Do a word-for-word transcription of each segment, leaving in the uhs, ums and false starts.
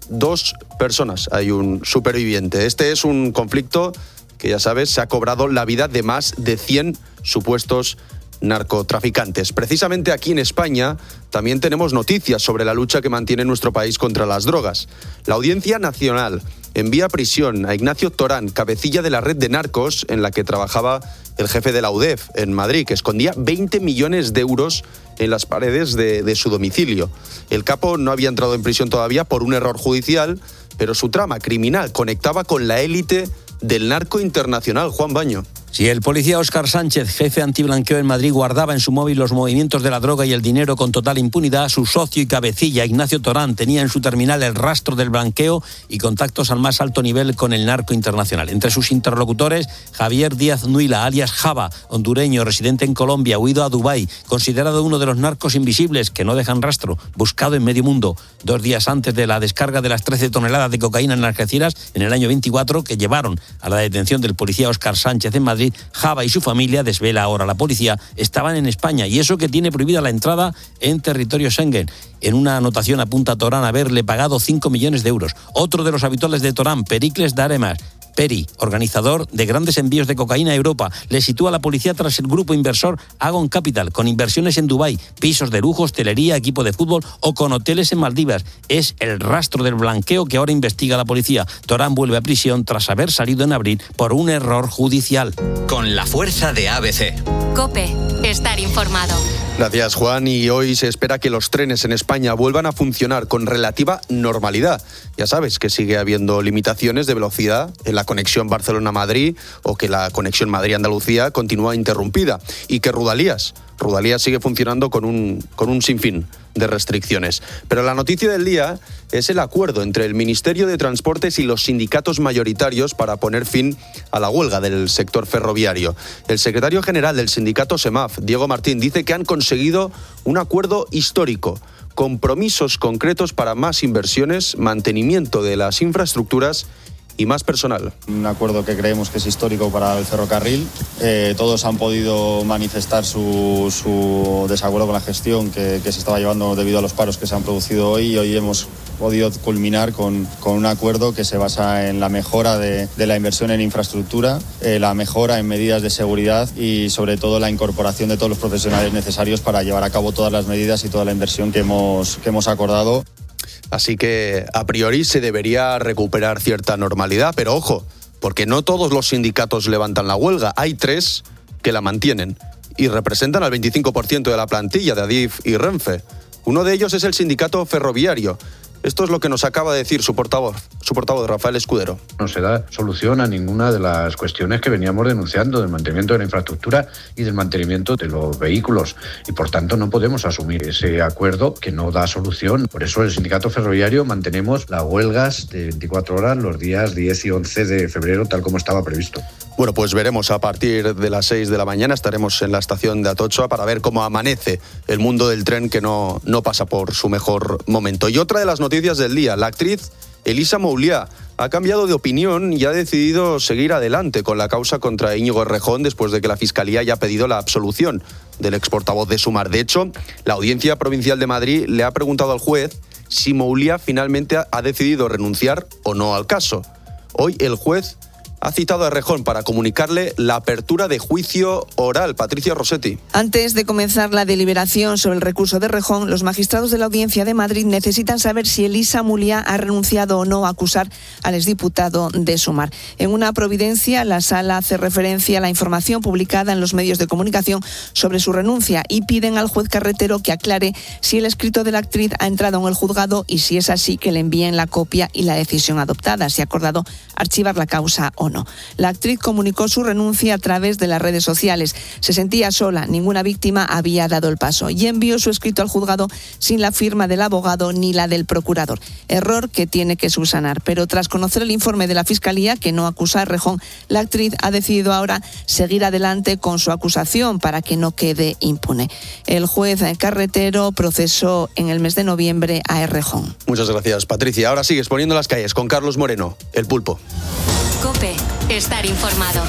dos personas, hay un superviviente. Este es un conflicto que, ya sabes, se ha cobrado la vida de más de cien supuestos narcotraficantes. Precisamente aquí en España también tenemos noticias sobre la lucha que mantiene nuestro país contra las drogas. La Audiencia Nacional envía a prisión a Ignacio Torán, cabecilla de la red de narcos en la que trabajaba el jefe de la U D E F en Madrid, que escondía veinte millones de euros en las paredes de, de su domicilio. El capo no había entrado en prisión todavía por un error judicial, pero su trama criminal conectaba con la élite del narco internacional. Juan Baño. Si el policía Óscar Sánchez, jefe antiblanqueo en Madrid, guardaba en su móvil los movimientos de la droga y el dinero con total impunidad, su socio y cabecilla, Ignacio Torán, tenía en su terminal el rastro del blanqueo y contactos al más alto nivel con el narco internacional. Entre sus interlocutores, Javier Díaz Nuila, alias Java, hondureño, residente en Colombia, huido a Dubái, considerado uno de los narcos invisibles que no dejan rastro, buscado en medio mundo. Dos días antes de la descarga de las trece toneladas de cocaína en Algeciras, en el año veinticuatro, que llevaron a la detención del policía Óscar Sánchez en Madrid, Java y su familia, desvela ahora la policía, estaban en España, y eso que tiene prohibida la entrada en territorio Schengen. En una anotación apunta Torán a haberle pagado cinco millones de euros. Otro de los habituales de Torán, Pericles Daremas, Peri, organizador de grandes envíos de cocaína a Europa, le sitúa a la policía tras el grupo inversor Agon Capital, con inversiones en Dubái, pisos de lujo, hostelería, equipo de fútbol o con hoteles en Maldivas. Es el rastro del blanqueo que ahora investiga la policía. Torán vuelve a prisión tras haber salido en abril por un error judicial. Con la fuerza de A B C. COPE, estar informado. Gracias, Juan. Y hoy se espera que los trenes en España vuelvan a funcionar con relativa normalidad. Ya sabes que sigue habiendo limitaciones de velocidad en la conexión Barcelona-Madrid o que la conexión Madrid-Andalucía continúa interrumpida y que Rudalías, Rudalías sigue funcionando con un, con un sinfín de restricciones. Pero la noticia del día es el acuerdo entre el Ministerio de Transportes y los sindicatos mayoritarios para poner fin a la huelga del sector ferroviario. El secretario general del sindicato SEMAF, Diego Martín, dice que han conseguido un acuerdo histórico, compromisos concretos para más inversiones, mantenimiento de las infraestructuras y más personal. Un acuerdo que creemos que es histórico para el ferrocarril. Eh, todos han podido manifestar su, su desacuerdo con la gestión que, que se estaba llevando debido a los paros que se han producido hoy, y hoy hemos podido culminar con, con un acuerdo que se basa en la mejora de, de la inversión en infraestructura, eh, la mejora en medidas de seguridad y sobre todo la incorporación de todos los profesionales necesarios para llevar a cabo todas las medidas y toda la inversión que hemos, que hemos acordado. Así que, a priori, se debería recuperar cierta normalidad, pero ojo, porque no todos los sindicatos levantan la huelga. Hay tres que la mantienen y representan al veinticinco por ciento de la plantilla de Adif y Renfe. Uno de ellos es el sindicato ferroviario. Esto es lo que nos acaba de decir su portavoz, su portavoz Rafael Escudero. No se da solución a ninguna de las cuestiones que veníamos denunciando del mantenimiento de la infraestructura y del mantenimiento de los vehículos, y por tanto no podemos asumir ese acuerdo que no da solución. Por eso el sindicato ferroviario mantenemos las huelgas de veinticuatro horas los días diez y once de febrero, tal como estaba previsto. Bueno, pues veremos a partir de las seis de la mañana, estaremos en la estación de Atocha para ver cómo amanece el mundo del tren, que no, no pasa por su mejor momento. Y otra de las noticias del día, la actriz Elisa Mouliá ha cambiado de opinión y ha decidido seguir adelante con la causa contra Íñigo Errejón después de que la Fiscalía haya pedido la absolución del ex portavoz de Sumar. De hecho, la Audiencia Provincial de Madrid le ha preguntado al juez si Mouliá finalmente ha decidido renunciar o no al caso. Hoy el juez ha citado a Errejón para comunicarle la apertura de juicio oral. Patricia Rossetti. Antes de comenzar la deliberación sobre el recurso de Errejón, los magistrados de la Audiencia de Madrid necesitan saber si Elisa Mouliá ha renunciado o no a acusar al exdiputado de Sumar. En una providencia, la sala hace referencia a la información publicada en los medios de comunicación sobre su renuncia y piden al juez Carretero que aclare si el escrito de la actriz ha entrado en el juzgado y, si es así, que le envíen la copia y la decisión adoptada, si ha acordado archivar la causa o no. La actriz comunicó su renuncia a través de las redes sociales. Se sentía sola, ninguna víctima había dado el paso, y envió su escrito al juzgado sin la firma del abogado ni la del procurador. Error que tiene que subsanar. Pero tras conocer el informe de la Fiscalía, que no acusa a Errejón, la actriz ha decidido ahora seguir adelante con su acusación para que no quede impune. El juez Carretero procesó en el mes de noviembre a Errejón. Muchas gracias, Patricia. Ahora sigues poniendo las calles con Carlos Moreno, el Pulpo. COPE, estar informado.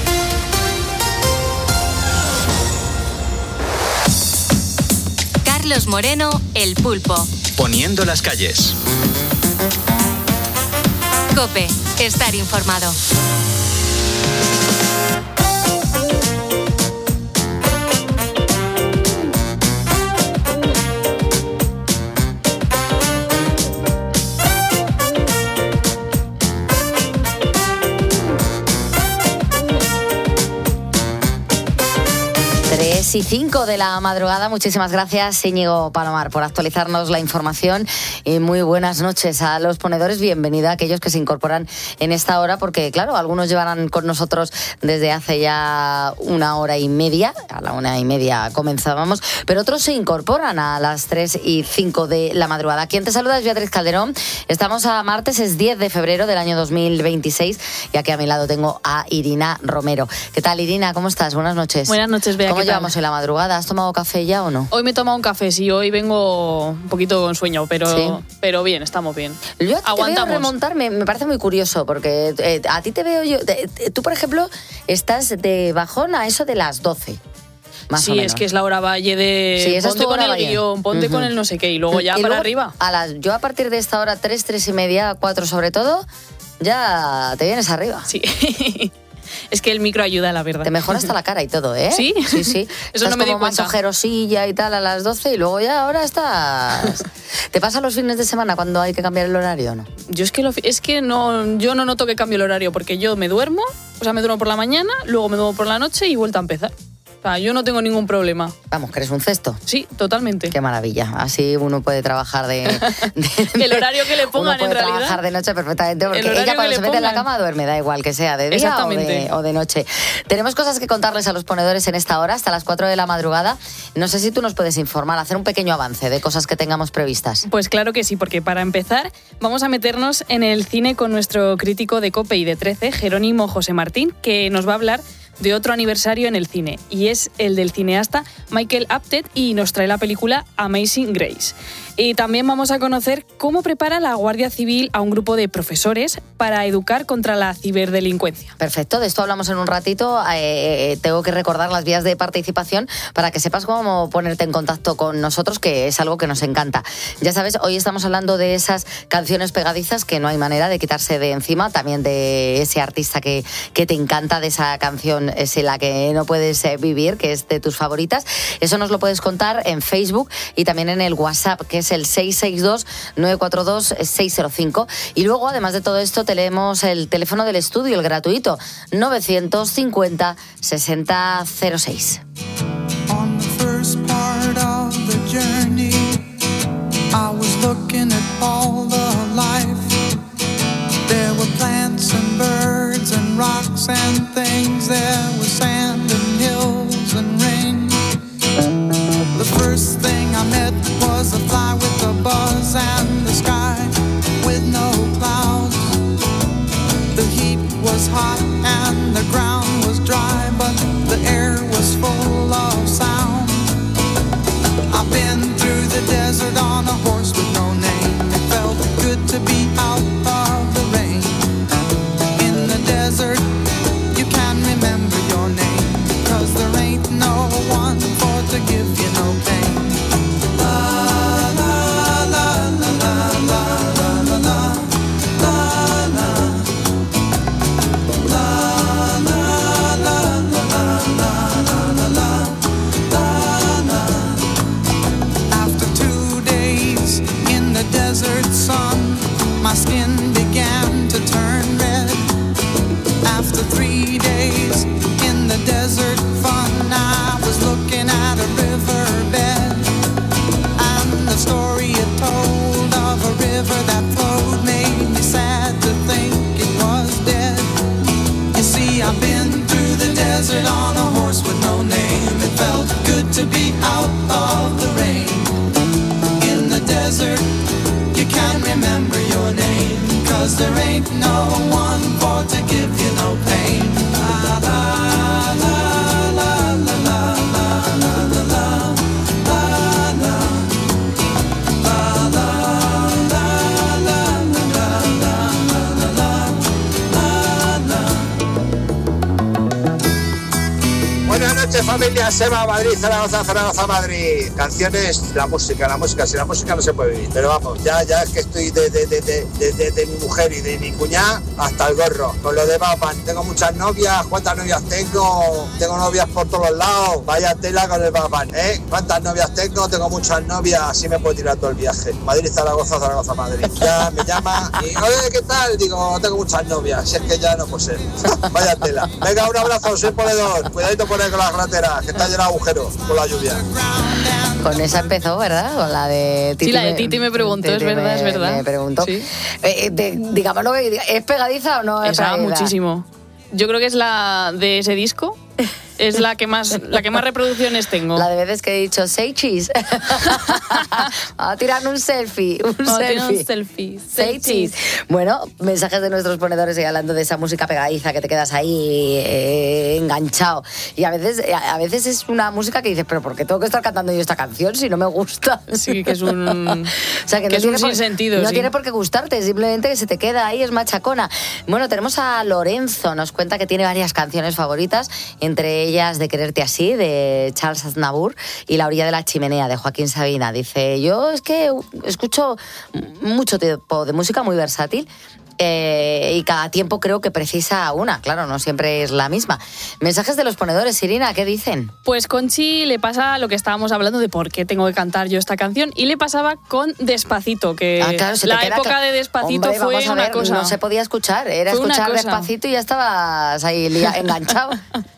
Carlos Moreno, el Pulpo. Poniendo las calles. COPE. Estar informado. tres y cinco de la madrugada. Muchísimas gracias, Íñigo Palomar, por actualizarnos la información y muy buenas noches a los ponedores. Bienvenida a aquellos que se incorporan en esta hora, porque claro, algunos llevarán con nosotros desde hace ya una hora y media, a la una y media comenzábamos, pero otros se incorporan a las tres y cinco de la madrugada. Quien te saluda es Beatriz Calderón. Estamos a martes, es diez de febrero del año dos mil veintiséis y aquí a mi lado tengo a Irina Romero. ¿Qué tal, Irina? ¿Cómo estás? Buenas noches. Buenas noches, Bea. ¿Cómo llevamos en la madrugada? ¿Has tomado café ya o no? Hoy me he tomado un café, sí, hoy vengo un poquito con sueño, pero, ¿Sí? pero bien, estamos bien. Yo a ti Aguantamos. te veo remontar, me, me parece muy curioso, porque eh, a ti te veo yo... Te, te, tú, por ejemplo, estás de bajón a eso de las doce. Más sí, o menos. Es que es la hora valle de Sí, esa es ponte tu con hora el valle. guión, ponte Uh-huh. con el no sé qué, y luego ya Y para luego, arriba. A las, yo a partir de esta hora, tres, tres y media, cuatro sobre todo, ya te vienes arriba. Sí. Es que el micro ayuda, la verdad. Te mejora hasta la cara y todo, ¿eh? ¿Sí? Sí, sí. Eso Estás no me di como más cuenta. ojerosilla y tal a las doce y luego ya ahora estás... ¿Te pasa los fines de semana cuando hay que cambiar el horario o no? Yo es que, lo, es que no, yo no noto que cambie el horario, porque yo me duermo, o sea, me duermo por la mañana, luego me duermo por la noche y vuelta a empezar. O sea, yo no tengo ningún problema. Vamos, que eres un cesto. Sí, totalmente. Qué maravilla. Así uno puede trabajar de... de El horario que le pongan, uno puede en realidad. trabajar de noche perfectamente, porque El horario ella cuando que se le mete en la pongan. cama duerme, da igual que sea de día o Exactamente. de, o de noche. Tenemos cosas que contarles a los ponedores en esta hora, hasta las cuatro de la madrugada. No sé si tú nos puedes informar, hacer un pequeño avance de cosas que tengamos previstas. Pues claro que sí, porque para empezar vamos a meternos en el cine con nuestro crítico de COPE y de trece, Jerónimo José Martín, que nos va a hablar de otro aniversario en el cine, y es el del cineasta Michael Apted, y nos trae la película Amazing Grace. Y también vamos a conocer cómo prepara la Guardia Civil a un grupo de profesores para educar contra la ciberdelincuencia. Perfecto, de esto hablamos en un ratito. Eh, tengo que recordar las vías de participación para que sepas cómo ponerte en contacto con nosotros, que es algo que nos encanta. Ya sabes, hoy estamos hablando de esas canciones pegadizas que no hay manera de quitarse de encima, también de ese artista que, que te encanta, de esa canción es la que no puedes vivir, que es de tus favoritas. Eso nos lo puedes contar en Facebook y también en el WhatsApp, que es el seis seis dos, nueve cuatro dos, seis cero cinco. Y luego, además de todo esto, tenemos el teléfono del estudio, el gratuito, novecientos cincuenta, sesenta cero seis. On the first part of the journey, I was looking at all the life. There were plants and birds and rocks and things. There was sand and hills and rain. The first thing I met was a fly with a buzz and the sky with no clouds. The heat was hot and the ground was dry, but the air was full of sound. I've been through the desert on a horse with no name. It felt good to be out of the rain. In the desert, you can remember your name, 'cause there ain't no one for to give you no pain. La la la la la la la la la la la la la la la la. After two days in the desert sun, my skin began to turn red. After three days in the desert fun, I was looking at a riverbed, and the story it told of a river that flowed made me sad to think it was dead. You see, I've been through the desert on a horse with no name. It felt good to be out of the rain. In the desert, you can't remember your name, 'cause there ain't no one for to give you no pain. La la la la la la la la la la la la la la la la la. Buenas noches, familia Seba, Madrid, Zaragoza, Zaragoza, Madrid. Canciones, la música, la música, si la música no se puede vivir. Pero vamos, ya, ya es que estoy de, de, de, de, de, de, de mi mujer y de mi cuñada hasta el gorro. Con lo de Batman, tengo muchas novias, ¿cuántas novias tengo? Tengo novias por todos lados, vaya tela con el Batman, ¿eh? ¿Cuántas novias tengo? Tengo muchas novias, así me puedo tirar todo el viaje. Madrid, Zaragoza, Zaragoza, Madrid. Ya me llama y, oye, ¿qué tal? Digo, tengo muchas novias, si es que ya no puede ser. Vaya tela. Venga, un abrazo, soy Poledor. Cuidadito por ahí con las carreteras, que está llena de agujeros por la lluvia. Con esa empezó, ¿verdad? Con la de Titi. Sí, la de Titi me preguntó, es verdad, me, es verdad. Me preguntó. Sí. Eh, de, digámoslo, ¿es pegadiza o no es Esa, pegadiza? muchísimo. Yo creo que es la de ese disco. Es la que más la que más reproducciones tengo. La de veces que he dicho, say cheese. Vamos a tirar un selfie. Un Vamos a selfie. tirar un selfie. Say cheese. Bueno, mensajes de nuestros ponedores y hablando de esa música pegadiza que te quedas ahí eh, enganchado. Y a veces, a veces es una música que dices, pero ¿por qué tengo que estar cantando yo esta canción si no me gusta? Sí, que es un, o sea, que que no es tiene un por, sinsentido. No sí. tiene por qué gustarte, simplemente que se te queda ahí, es machacona. Bueno, tenemos a Lorenzo, nos cuenta que tiene varias canciones favoritas, entre ellas De quererte así, de Charles Aznavour, y La orilla de la chimenea, de Joaquín Sabina. Dice, yo es que escucho mucho tipo de música muy versátil, eh, y cada tiempo creo que precisa una, claro, no siempre es la misma. Mensajes de los ponedores, Irina, ¿qué dicen? Pues Conchi le pasa lo que estábamos hablando de por qué tengo que cantar yo esta canción, y le pasaba con Despacito, que Ah, claro, se te la queda época que- de Despacito Hombre, fue vamos a una ver, cosa. no se podía escuchar, era Fue una escuchar cosa. Despacito y ya estabas ahí lia- enganchado.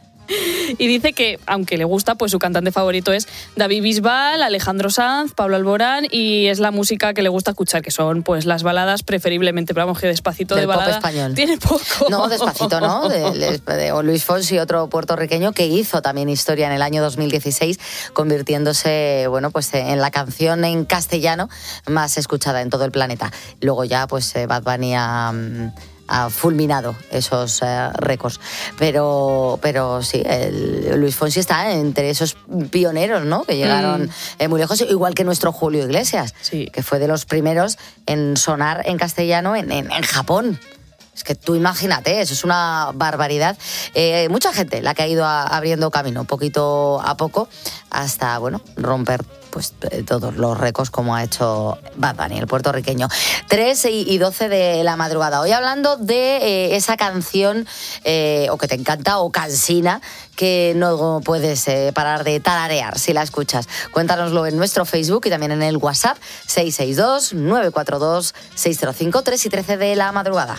Y dice que, aunque le gusta, pues su cantante favorito es David Bisbal, Alejandro Sanz, Pablo Alborán, y es la música que le gusta escuchar, que son pues las baladas preferiblemente, pero vamos, que Despacito Del de pop balada español. tiene poco. No, Despacito, ¿no? De, de- de- o Luis Fonsi, otro puertorriqueño que hizo también historia en el año dos mil dieciséis, convirtiéndose, bueno, pues en la canción en castellano más escuchada en todo el planeta. Luego ya, pues eh, Bad Bunny ha, mm, ha fulminado esos eh, récords. Pero, pero sí, el, Luis Fonsi está entre esos pioneros, ¿no? Que llegaron Mm. eh, muy lejos, igual que nuestro Julio Iglesias, Sí. que fue de los primeros en sonar en castellano en, en, en Japón. Es que tú imagínate, eso es una barbaridad. Eh, mucha gente la que ha ido a- abriendo camino poquito a poco hasta, bueno, romper pues eh, todos los récords como ha hecho Bad Bunny, el puertorriqueño. tres y doce de la madrugada. Hoy hablando de eh, esa canción eh, o que te encanta o cansina que no puedes eh, parar de tararear si la escuchas. Cuéntanoslo en nuestro Facebook y también en el WhatsApp seis seis dos, nueve cuatro dos, seis cero cinco, tres y trece de la madrugada.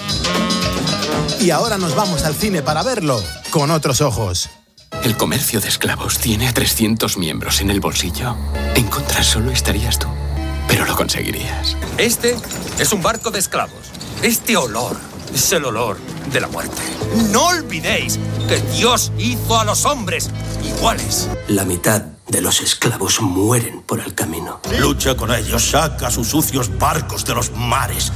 Y ahora nos vamos al cine para verlo con otros ojos. El comercio de esclavos tiene a trescientos miembros en el bolsillo. En contra solo estarías tú, pero lo conseguirías. Este es un barco de esclavos. Este olor es el olor de la muerte. No olvidéis que Dios hizo a los hombres iguales. La mitad de los esclavos mueren por el camino. Lucha con ellos, saca sus sucios barcos de los mares.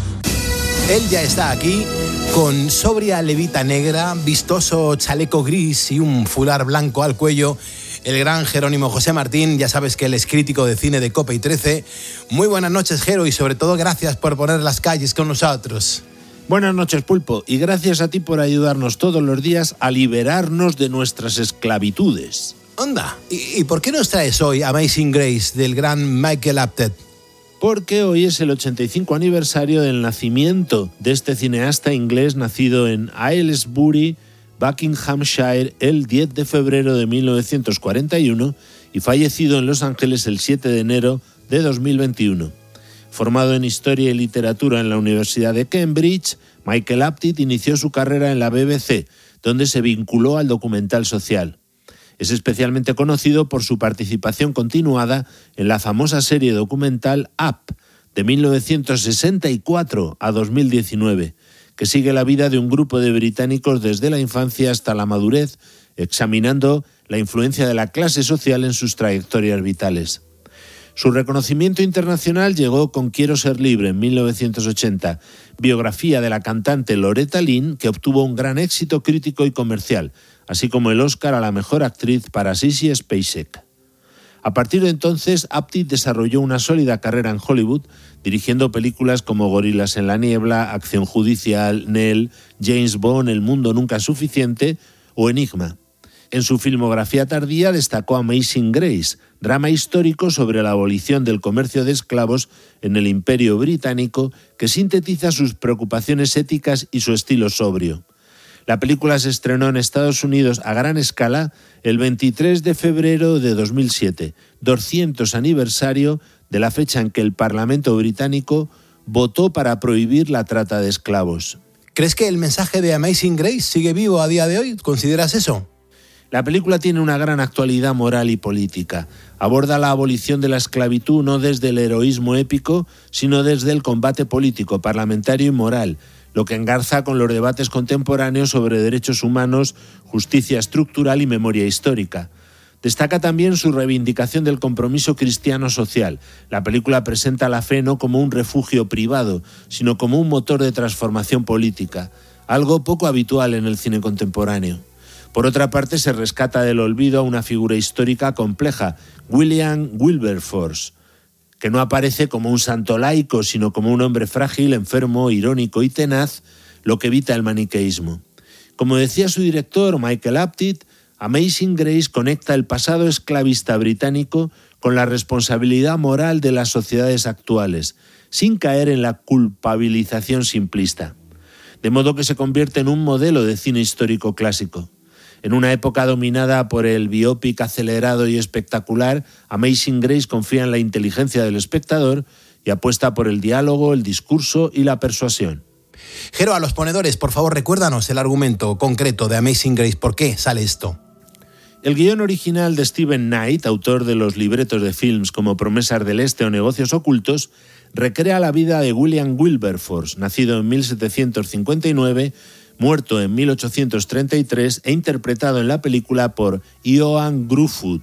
Él ya está aquí con sobria levita negra, vistoso chaleco gris y un fular blanco al cuello. El gran Jerónimo José Martín, ya sabes que él es crítico de cine de Cope y trece. Muy buenas noches, Jero, y sobre todo gracias por poner las calles con nosotros. Buenas noches, Pulpo, y gracias a ti por ayudarnos todos los días a liberarnos de nuestras esclavitudes. Anda, ¿y, y por qué nos traes hoy Amazing Grace del gran Michael Apted? Porque hoy es el ochenta y cinco aniversario del nacimiento de este cineasta inglés nacido en Aylesbury, Buckinghamshire, el diez de febrero de mil novecientos cuarenta y uno y fallecido en Los Ángeles el siete de enero de dos mil veintiuno. Formado en Historia y Literatura en la Universidad de Cambridge, Michael Apted inició su carrera en la B B C, donde se vinculó al documental social. Es especialmente conocido por su participación continuada en la famosa serie documental Up, de mil novecientos sesenta y cuatro a dos mil diecinueve, que sigue la vida de un grupo de británicos desde la infancia hasta la madurez, examinando la influencia de la clase social en sus trayectorias vitales. Su reconocimiento internacional llegó con Quiero ser libre en mil novecientos ochenta, biografía de la cantante Loretta Lynn que obtuvo un gran éxito crítico y comercial, así como el Oscar a la mejor actriz para Sissy Spacek. A partir de entonces, Apted desarrolló una sólida carrera en Hollywood, dirigiendo películas como Gorilas en la niebla, Acción judicial, Nell, James Bond, El mundo nunca es suficiente o Enigma. En su filmografía tardía destacó Amazing Grace, drama histórico sobre la abolición del comercio de esclavos en el Imperio Británico, que sintetiza sus preocupaciones éticas y su estilo sobrio. La película se estrenó en Estados Unidos a gran escala el veintitrés de febrero de dos mil siete, doscientos aniversario de la fecha en que el Parlamento británico votó para prohibir la trata de esclavos. ¿Crees que el mensaje de Amazing Grace sigue vivo a día de hoy? ¿Consideras eso? La película tiene una gran actualidad moral y política. Aborda la abolición de la esclavitud no desde el heroísmo épico, sino desde el combate político, parlamentario y moral, lo que engarza con los debates contemporáneos sobre derechos humanos, justicia estructural y memoria histórica. Destaca también su reivindicación del compromiso cristiano social. La película presenta la fe no como un refugio privado, sino como un motor de transformación política, algo poco habitual en el cine contemporáneo. Por otra parte, se rescata del olvido a una figura histórica compleja, William Wilberforce, que no aparece como un santo laico, sino como un hombre frágil, enfermo, irónico y tenaz, lo que evita el maniqueísmo. Como decía su director, Michael Apted, Amazing Grace conecta el pasado esclavista británico con la responsabilidad moral de las sociedades actuales, sin caer en la culpabilización simplista. De modo que se convierte en un modelo de cine histórico clásico. En una época dominada por el biopic acelerado y espectacular, Amazing Grace confía en la inteligencia del espectador y apuesta por el diálogo, el discurso y la persuasión. Jero, a los ponedores, por favor, recuérdanos el argumento concreto de Amazing Grace. ¿Por qué sale esto? El guión original de Stephen Knight, autor de los libretos de films como Promesas del Este o Negocios Ocultos, recrea la vida de William Wilberforce, nacido en mil setecientos cincuenta y nueve, muerto en mil ochocientos treinta y tres e interpretado en la película por Ioan Gruffudd.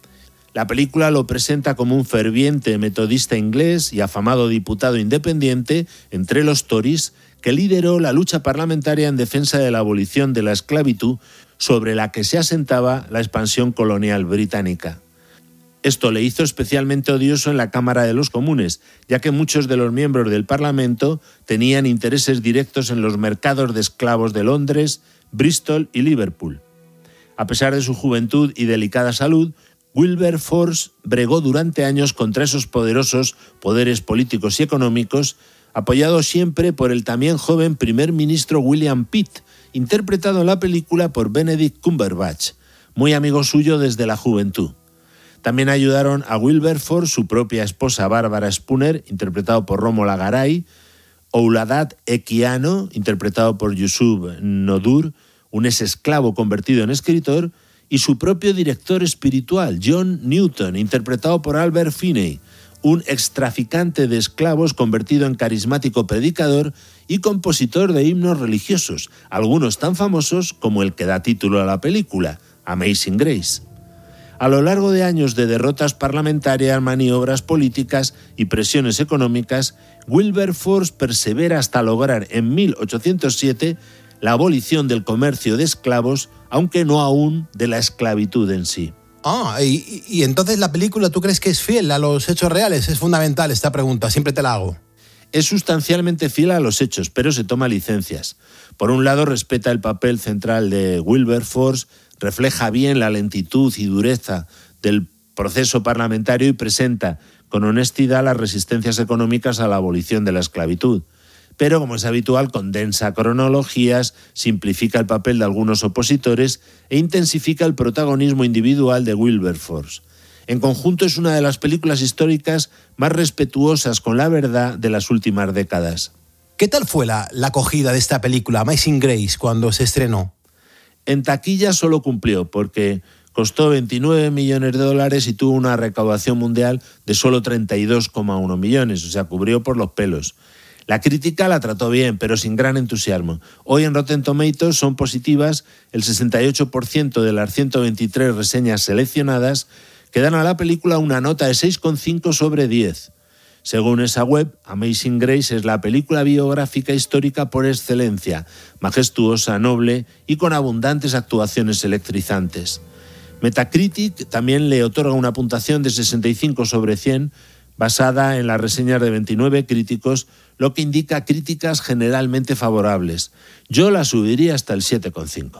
La película lo presenta como un ferviente metodista inglés y afamado diputado independiente entre los Tories que lideró la lucha parlamentaria en defensa de la abolición de la esclavitud sobre la que se asentaba la expansión colonial británica. Esto le hizo especialmente odioso en la Cámara de los Comunes, ya que muchos de los miembros del Parlamento tenían intereses directos en los mercados de esclavos de Londres, Bristol y Liverpool. A pesar de su juventud y delicada salud, Wilberforce bregó durante años contra esos poderosos poderes políticos y económicos, apoyado siempre por el también joven primer ministro William Pitt, interpretado en la película por Benedict Cumberbatch, muy amigo suyo desde la juventud. También ayudaron a Wilberforce su propia esposa Bárbara Spooner, interpretado por Rómola Garay, Ouladat Equiano, interpretado por Yusuf Nodur, un ex-esclavo convertido en escritor, y su propio director espiritual, John Newton, interpretado por Albert Finney, un extraficante de esclavos convertido en carismático predicador y compositor de himnos religiosos, algunos tan famosos como el que da título a la película, Amazing Grace. A lo largo de años de derrotas parlamentarias, maniobras políticas y presiones económicas, Wilberforce persevera hasta lograr en mil ochocientos siete la abolición del comercio de esclavos, aunque no aún de la esclavitud en sí. Ah, y, y entonces la película, ¿tú crees que es fiel a los hechos reales? Es fundamental esta pregunta, siempre te la hago. Es sustancialmente fiel a los hechos, pero se toma licencias. Por un lado, respeta el papel central de Wilberforce, refleja bien la lentitud y dureza del proceso parlamentario y presenta con honestidad las resistencias económicas a la abolición de la esclavitud. Pero, como es habitual, condensa cronologías, simplifica el papel de algunos opositores e intensifica el protagonismo individual de Wilberforce. En conjunto, es una de las películas históricas más respetuosas con la verdad de las últimas décadas. ¿Qué tal fue la, la acogida de esta película, Amazing Grace, cuando se estrenó? En taquilla solo cumplió, porque costó veintinueve millones de dólares y tuvo una recaudación mundial de solo treinta y dos coma uno millones, o sea, cubrió por los pelos. La crítica la trató bien, pero sin gran entusiasmo. Hoy en Rotten Tomatoes son positivas el sesenta y ocho por ciento de las ciento veintitrés reseñas seleccionadas, que dan a la película una nota de seis coma cinco sobre diez. Según esa web, Amazing Grace es la película biográfica histórica por excelencia, majestuosa, noble y con abundantes actuaciones electrizantes. Metacritic también le otorga una puntuación de sesenta y cinco sobre cien, basada en las reseñas de veintinueve críticos, lo que indica críticas generalmente favorables. Yo la subiría hasta el siete coma cinco.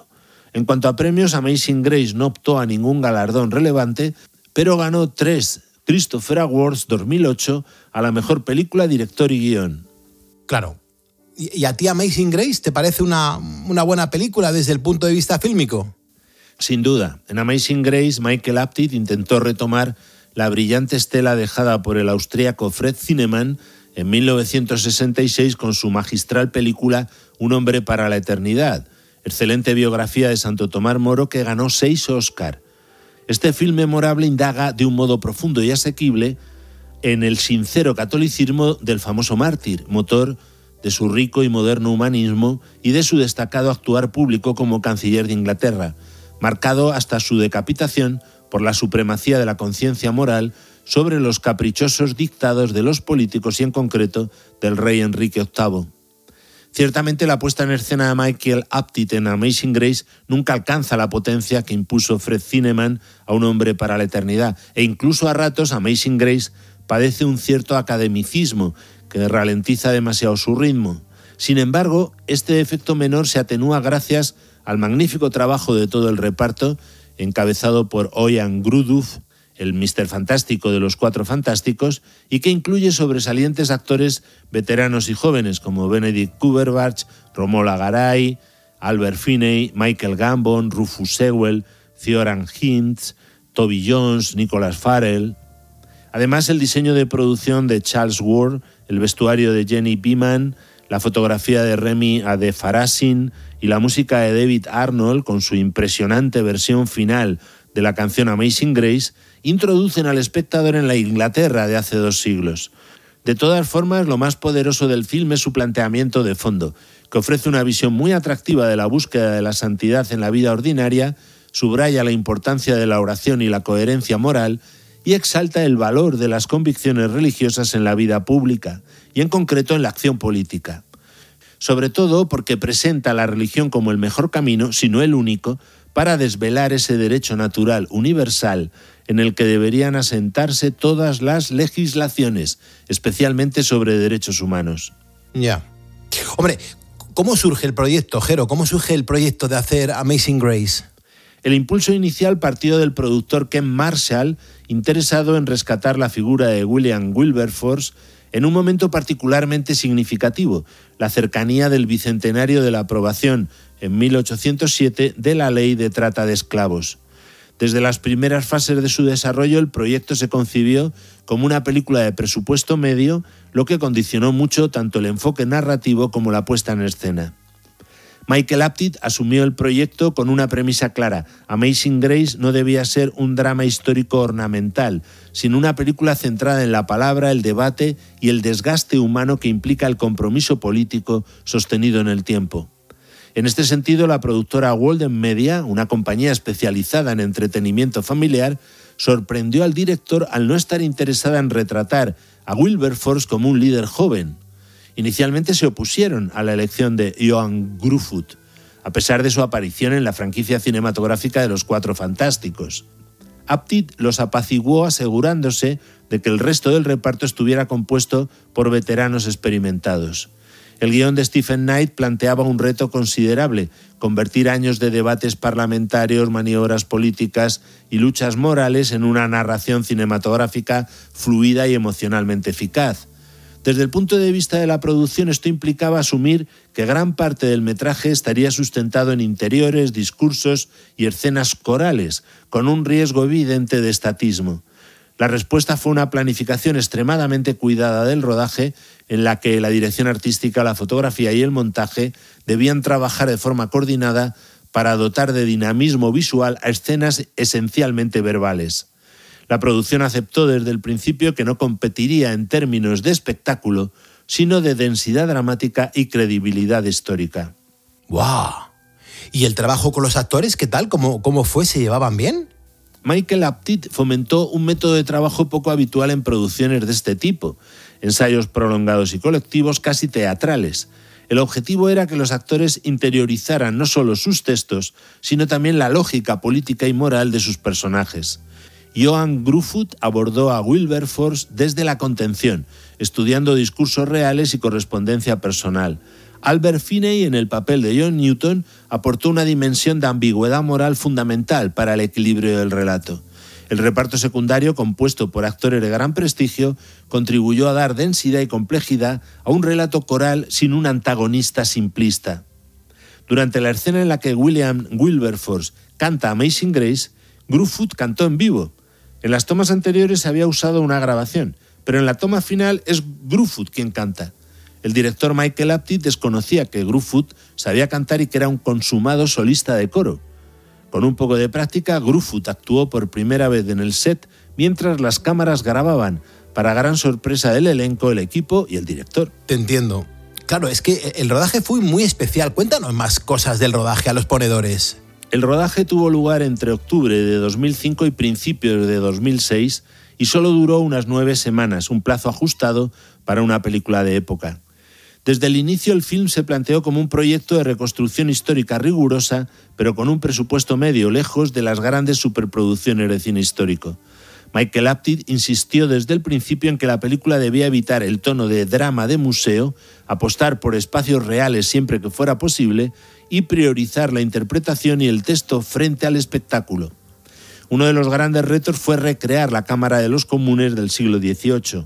En cuanto a premios, Amazing Grace no optó a ningún galardón relevante, pero ganó tres Christopher Awards dos mil ocho a la mejor película, director y guión. Claro. ¿Y a ti Amazing Grace te parece una, una buena película desde el punto de vista fílmico? Sin duda. En Amazing Grace, Michael Apted intentó retomar la brillante estela dejada por el austríaco Fred Zinnemann en mil novecientos sesenta y seis con su magistral película Un hombre para la eternidad, excelente biografía de Santo Tomás Moro que ganó seis Oscar. Este film memorable indaga de un modo profundo y asequible en el sincero catolicismo del famoso mártir, motor de su rico y moderno humanismo y de su destacado actuar público como canciller de Inglaterra, marcado hasta su decapitación por la supremacía de la conciencia moral sobre los caprichosos dictados de los políticos y en concreto del rey Enrique octavo. Ciertamente la puesta en escena de Michael Apted en Amazing Grace nunca alcanza la potencia que impuso Fred Zinnemann a Un hombre para la eternidad, e incluso a ratos Amazing Grace padece un cierto academicismo que ralentiza demasiado su ritmo. Sin embargo, este efecto menor se atenúa gracias al magnífico trabajo de todo el reparto, encabezado por Ian Gruduff, el míster Fantástico de los Cuatro Fantásticos, y que incluye sobresalientes actores veteranos y jóvenes como Benedict Cumberbatch, Romola Garai, Albert Finney, Michael Gambon, Rufus Sewell, Theoran Hintz, Toby Jones, Nicholas Farrell. Además, el diseño de producción de Charles Ward, el vestuario de Jenny Beeman, la fotografía de Remy Adefarasin y la música de David Arnold, con su impresionante versión final de la canción Amazing Grace, introducen al espectador en la Inglaterra de hace dos siglos. De todas formas, lo más poderoso del film es su planteamiento de fondo, que ofrece una visión muy atractiva de la búsqueda de la santidad en la vida ordinaria, subraya la importancia de la oración y la coherencia moral y exalta el valor de las convicciones religiosas en la vida pública, y en concreto en la acción política. Sobre todo porque presenta la religión como el mejor camino, si no el único, para desvelar ese derecho natural universal en el que deberían asentarse todas las legislaciones, especialmente sobre derechos humanos. Ya. Hombre, ¿cómo surge el proyecto, Jero? ¿Cómo surge el proyecto de hacer Amazing Grace? El impulso inicial partió del productor Ken Marshall, interesado en rescatar la figura de William Wilberforce en un momento particularmente significativo, la cercanía del bicentenario de la aprobación en mil ochocientos siete de la Ley de Trata de Esclavos. Desde las primeras fases de su desarrollo, el proyecto se concibió como una película de presupuesto medio, lo que condicionó mucho tanto el enfoque narrativo como la puesta en escena. Michael Apted asumió el proyecto con una premisa clara: Amazing Grace no debía ser un drama histórico ornamental, sino una película centrada en la palabra, el debate y el desgaste humano que implica el compromiso político sostenido en el tiempo. En este sentido, la productora Walden Media, una compañía especializada en entretenimiento familiar, sorprendió al director al no estar interesada en retratar a Wilberforce como un líder joven. Inicialmente se opusieron a la elección de Ioan Gruffudd, a pesar de su aparición en la franquicia cinematográfica de Los Cuatro Fantásticos. Apted los apaciguó asegurándose de que el resto del reparto estuviera compuesto por veteranos experimentados. El guión de Stephen Knight planteaba un reto considerable: convertir años de debates parlamentarios, maniobras políticas y luchas morales en una narración cinematográfica fluida y emocionalmente eficaz. Desde el punto de vista de la producción, esto implicaba asumir que gran parte del metraje estaría sustentado en interiores, discursos y escenas corales, con un riesgo evidente de estatismo. La respuesta fue una planificación extremadamente cuidada del rodaje, en la que la dirección artística, la fotografía y el montaje debían trabajar de forma coordinada para dotar de dinamismo visual a escenas esencialmente verbales. La producción aceptó desde el principio que no competiría en términos de espectáculo, sino de densidad dramática y credibilidad histórica. ¡Guau! ¿Y el trabajo con los actores, qué tal? ¿Cómo, cómo fue? ¿Se llevaban bien? Michael Apted fomentó un método de trabajo poco habitual en producciones de este tipo: ensayos prolongados y colectivos, casi teatrales. El objetivo era que los actores interiorizaran no solo sus textos, sino también la lógica política y moral de sus personajes. Ioan Gruffudd abordó a Wilberforce desde la contención, estudiando discursos reales y correspondencia personal. Albert Finney, en el papel de John Newton, aportó una dimensión de ambigüedad moral fundamental para el equilibrio del relato. El reparto secundario, compuesto por actores de gran prestigio, contribuyó a dar densidad y complejidad a un relato coral sin un antagonista simplista. Durante la escena en la que William Wilberforce canta Amazing Grace, Gruffudd cantó en vivo. En las tomas anteriores se había usado una grabación, pero en la toma final es Gruffudd quien canta. El director Michael Apted desconocía que Gruffudd sabía cantar y que era un consumado solista de coro. Con un poco de práctica, Gruffudd actuó por primera vez en el set mientras las cámaras grababan, para gran sorpresa del elenco, el equipo y el director. Te entiendo. Claro, es que el rodaje fue muy especial. Cuéntanos más cosas del rodaje a los ponedores. El rodaje tuvo lugar entre octubre de dos mil cinco y principios de dos mil seis y solo duró unas nueve semanas, un plazo ajustado para una película de época. Desde el inicio el film se planteó como un proyecto de reconstrucción histórica rigurosa, pero con un presupuesto medio, lejos de las grandes superproducciones de cine histórico. Michael Apted insistió desde el principio en que la película debía evitar el tono de drama de museo, apostar por espacios reales siempre que fuera posible y priorizar la interpretación y el texto frente al espectáculo. Uno de los grandes retos fue recrear la Cámara de los Comunes del siglo dieciocho.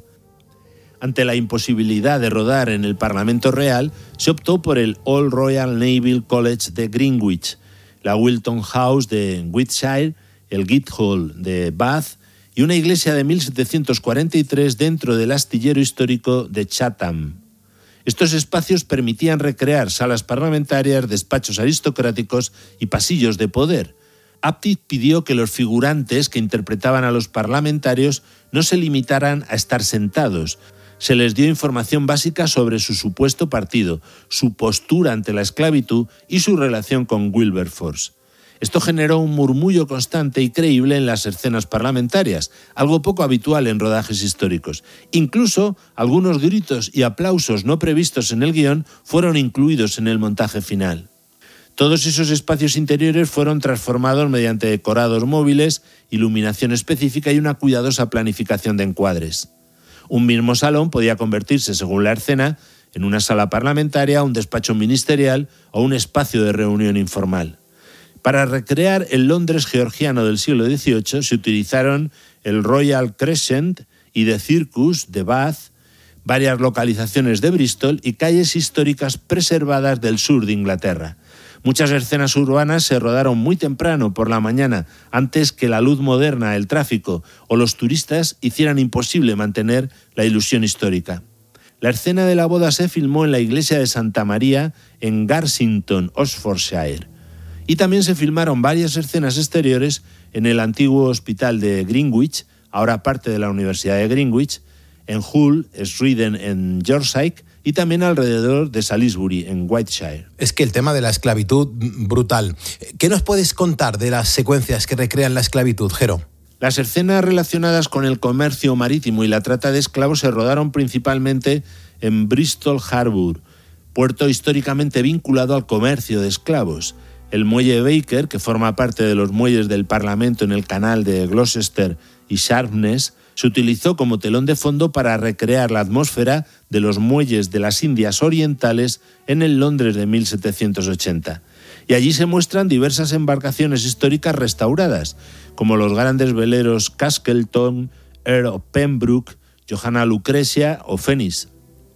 Ante la imposibilidad de rodar en el Parlamento Real, se optó por el All Royal Naval College de Greenwich, la Wilton House de Wiltshire, el Guildhall de Bath y una iglesia de mil setecientos cuarenta y tres dentro del astillero histórico de Chatham. Estos espacios permitían recrear salas parlamentarias, despachos aristocráticos y pasillos de poder. Apted pidió que los figurantes que interpretaban a los parlamentarios no se limitaran a estar sentados. Se les dio información básica sobre su supuesto partido, su postura ante la esclavitud y su relación con Wilberforce. Esto generó un murmullo constante y creíble en las escenas parlamentarias, algo poco habitual en rodajes históricos. Incluso algunos gritos y aplausos no previstos en el guión fueron incluidos en el montaje final. Todos esos espacios interiores fueron transformados mediante decorados móviles, iluminación específica y una cuidadosa planificación de encuadres. Un mismo salón podía convertirse, según la escena, en una sala parlamentaria, un despacho ministerial o un espacio de reunión informal. Para recrear el Londres georgiano del siglo dieciocho se utilizaron el Royal Crescent y The Circus de Bath, varias localizaciones de Bristol y calles históricas preservadas del sur de Inglaterra. Muchas escenas urbanas se rodaron muy temprano por la mañana, antes que la luz moderna, el tráfico o los turistas hicieran imposible mantener la ilusión histórica. La escena de la boda se filmó en la iglesia de Santa María en Garsington, Oxfordshire. Y también se filmaron varias escenas exteriores en el antiguo hospital de Greenwich, ahora parte de la Universidad de Greenwich, en Hull, Sweden, en Yorkshire, y también alrededor de Salisbury, en Wiltshire. Es que el tema de la esclavitud, brutal. ¿Qué nos puedes contar de las secuencias que recrean la esclavitud, Jero? Las escenas relacionadas con el comercio marítimo y la trata de esclavos se rodaron principalmente en Bristol Harbour, puerto históricamente vinculado al comercio de esclavos. El muelle Baker, que forma parte de los muelles del Parlamento en el canal de Gloucester y Sharpness, se utilizó como telón de fondo para recrear la atmósfera de los muelles de las Indias Orientales en el Londres de mil setecientos ochenta. Y allí se muestran diversas embarcaciones históricas restauradas, como los grandes veleros Castleton, Earl of Pembroke, Johanna Lucretia o Phoenix.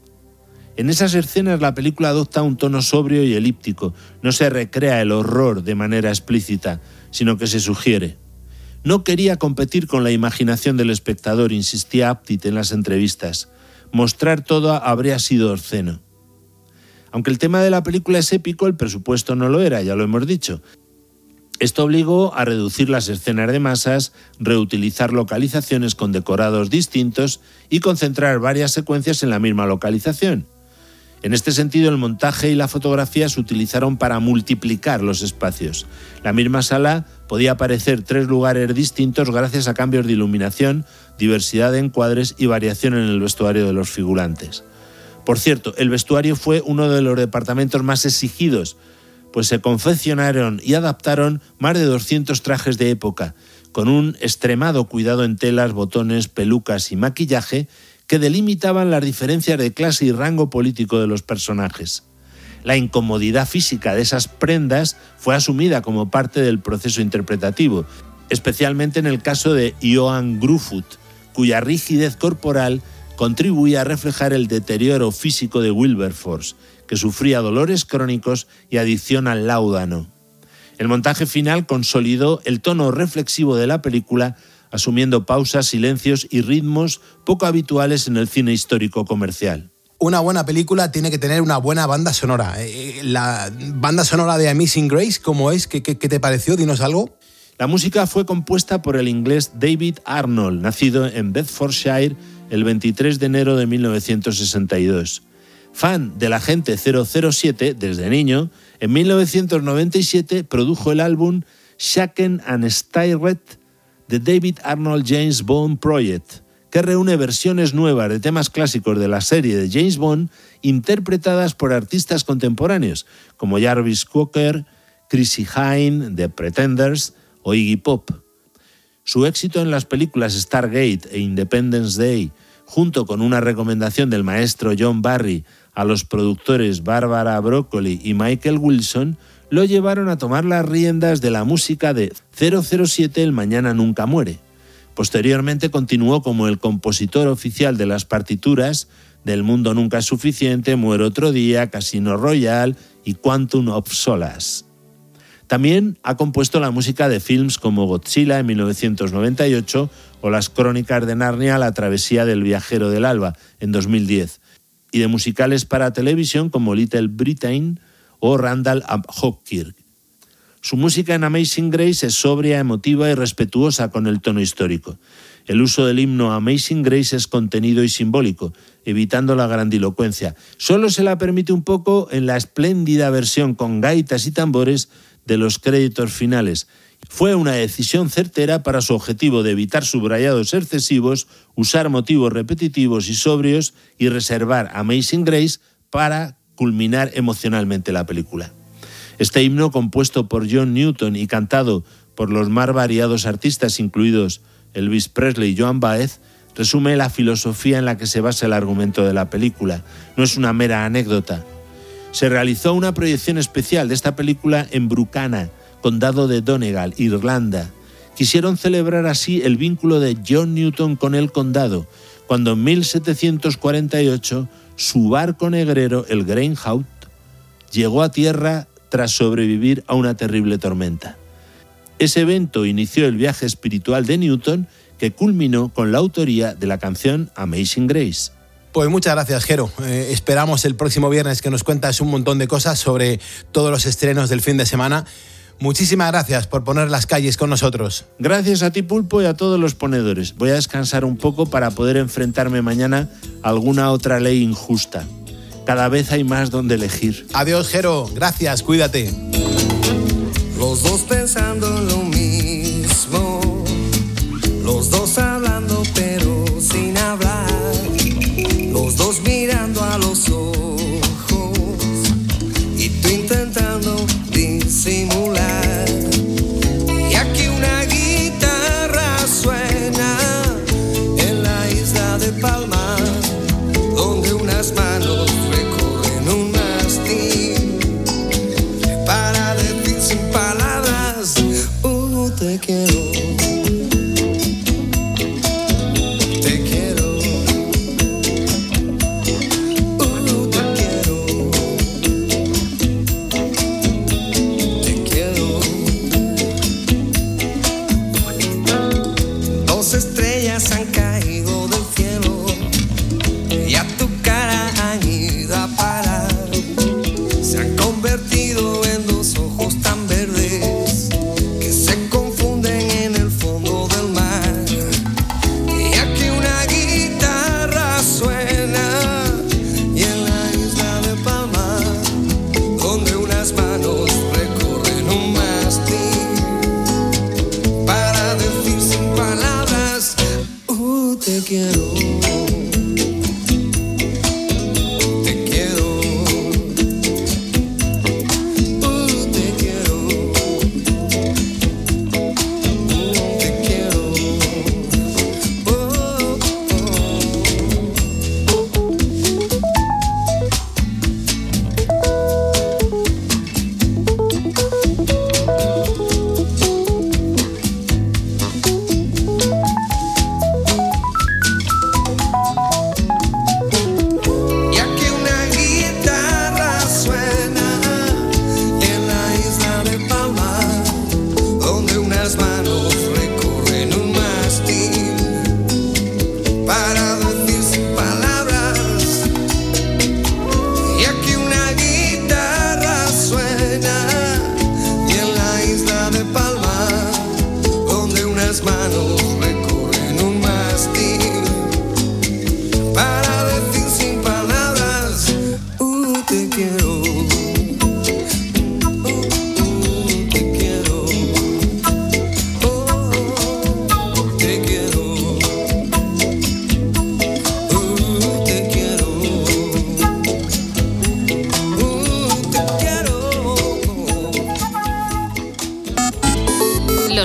En esas escenas la película adopta un tono sobrio y elíptico, no se recrea el horror de manera explícita, sino que se sugiere. No quería competir con la imaginación del espectador, insistía Apted en las entrevistas. Mostrar todo habría sido obsceno. Aunque el tema de la película es épico, el presupuesto no lo era, ya lo hemos dicho. Esto obligó a reducir las escenas de masas, reutilizar localizaciones con decorados distintos y concentrar varias secuencias en la misma localización. En este sentido, el montaje y la fotografía se utilizaron para multiplicar los espacios. La misma sala podía aparecer tres lugares distintos gracias a cambios de iluminación, diversidad de encuadres y variación en el vestuario de los figurantes. Por cierto, el vestuario fue uno de los departamentos más exigidos, pues se confeccionaron y adaptaron más de doscientos trajes de época, con un extremado cuidado en telas, botones, pelucas y maquillaje que delimitaban las diferencias de clase y rango político de los personajes. La incomodidad física de esas prendas fue asumida como parte del proceso interpretativo, especialmente en el caso de Johan Gruffudd, cuya rigidez corporal contribuía a reflejar el deterioro físico de Wilberforce, que sufría dolores crónicos y adicción al láudano. El montaje final consolidó el tono reflexivo de la película, asumiendo pausas, silencios y ritmos poco habituales en el cine histórico comercial. Una buena película tiene que tener una buena banda sonora. La banda sonora de Amazing Grace, ¿cómo es? ¿Qué, qué, qué te pareció? Dinos algo. La música fue compuesta por el inglés David Arnold, nacido en Bedfordshire el veintitrés de enero de mil novecientos sesenta y dos. Fan del Agente cero cero siete desde niño, en mil novecientos noventa y siete produjo el álbum Shaken and Stirred, The David Arnold James Bond Project, que reúne versiones nuevas de temas clásicos de la serie de James Bond interpretadas por artistas contemporáneos como Jarvis Cocker, Chrissie Hynde, The Pretenders o Iggy Pop. Su éxito en las películas Stargate e Independence Day, junto con una recomendación del maestro John Barry a los productores Barbara Broccoli y Michael Wilson, lo llevaron a tomar las riendas de la música de cero cero siete El Mañana Nunca Muere. Posteriormente continuó como el compositor oficial de las partituras del Mundo Nunca es Suficiente, Muere Otro Día, Casino Royale y Quantum of Solace. También ha compuesto la música de films como Godzilla en mil novecientos noventa y ocho o Las Crónicas de Narnia, La Travesía del Viajero del Alba en dos mil diez, y de musicales para televisión como Little Britain o Randall and Hawkirk. Su música en Amazing Grace es sobria, emotiva y respetuosa con el tono histórico. El uso del himno Amazing Grace es contenido y simbólico, evitando la grandilocuencia. Solo se la permite un poco en la espléndida versión con gaitas y tambores de los créditos finales. Fue una decisión certera para su objetivo de evitar subrayados excesivos, usar motivos repetitivos y sobrios y reservar Amazing Grace para culminar emocionalmente la película. Este himno, compuesto por John Newton y cantado por los más variados artistas, incluidos Elvis Presley y Joan Baez, resume la filosofía en la que se basa el argumento de la película. No es una mera anécdota. Se realizó una proyección especial de esta película en Brucana, condado de Donegal, Irlanda. Quisieron celebrar así el vínculo de John Newton con el condado, cuando en mil setecientos cuarenta y ocho su barco negrero, el Greyhound, llegó a tierra tras sobrevivir a una terrible tormenta. Ese evento inició el viaje espiritual de Newton, que culminó con la autoría de la canción Amazing Grace. Pues muchas gracias, Jero. Eh, esperamos el próximo viernes que nos cuentas un montón de cosas sobre todos los estrenos del fin de semana. Muchísimas gracias por poner las calles con nosotros. Gracias a ti, Pulpo, y a todos los ponedores. Voy a descansar un poco para poder enfrentarme mañana a alguna otra ley injusta. Cada vez hay más donde elegir. Adiós, Jero. Gracias, cuídate. Los dos pensando en lo mismo, los dos hablando pero sin hablar, los dos mirando a los ojos y tú intentando disimular. Y aquí una guitarra suena en la isla de Palma, donde unas manos recorren un mastín para decir sin palabras, uh, te quiero. Estrellas han caído del cielo y a tu cara han ido a parar. Se han convertido en dos ojos tan verdes que se confunden en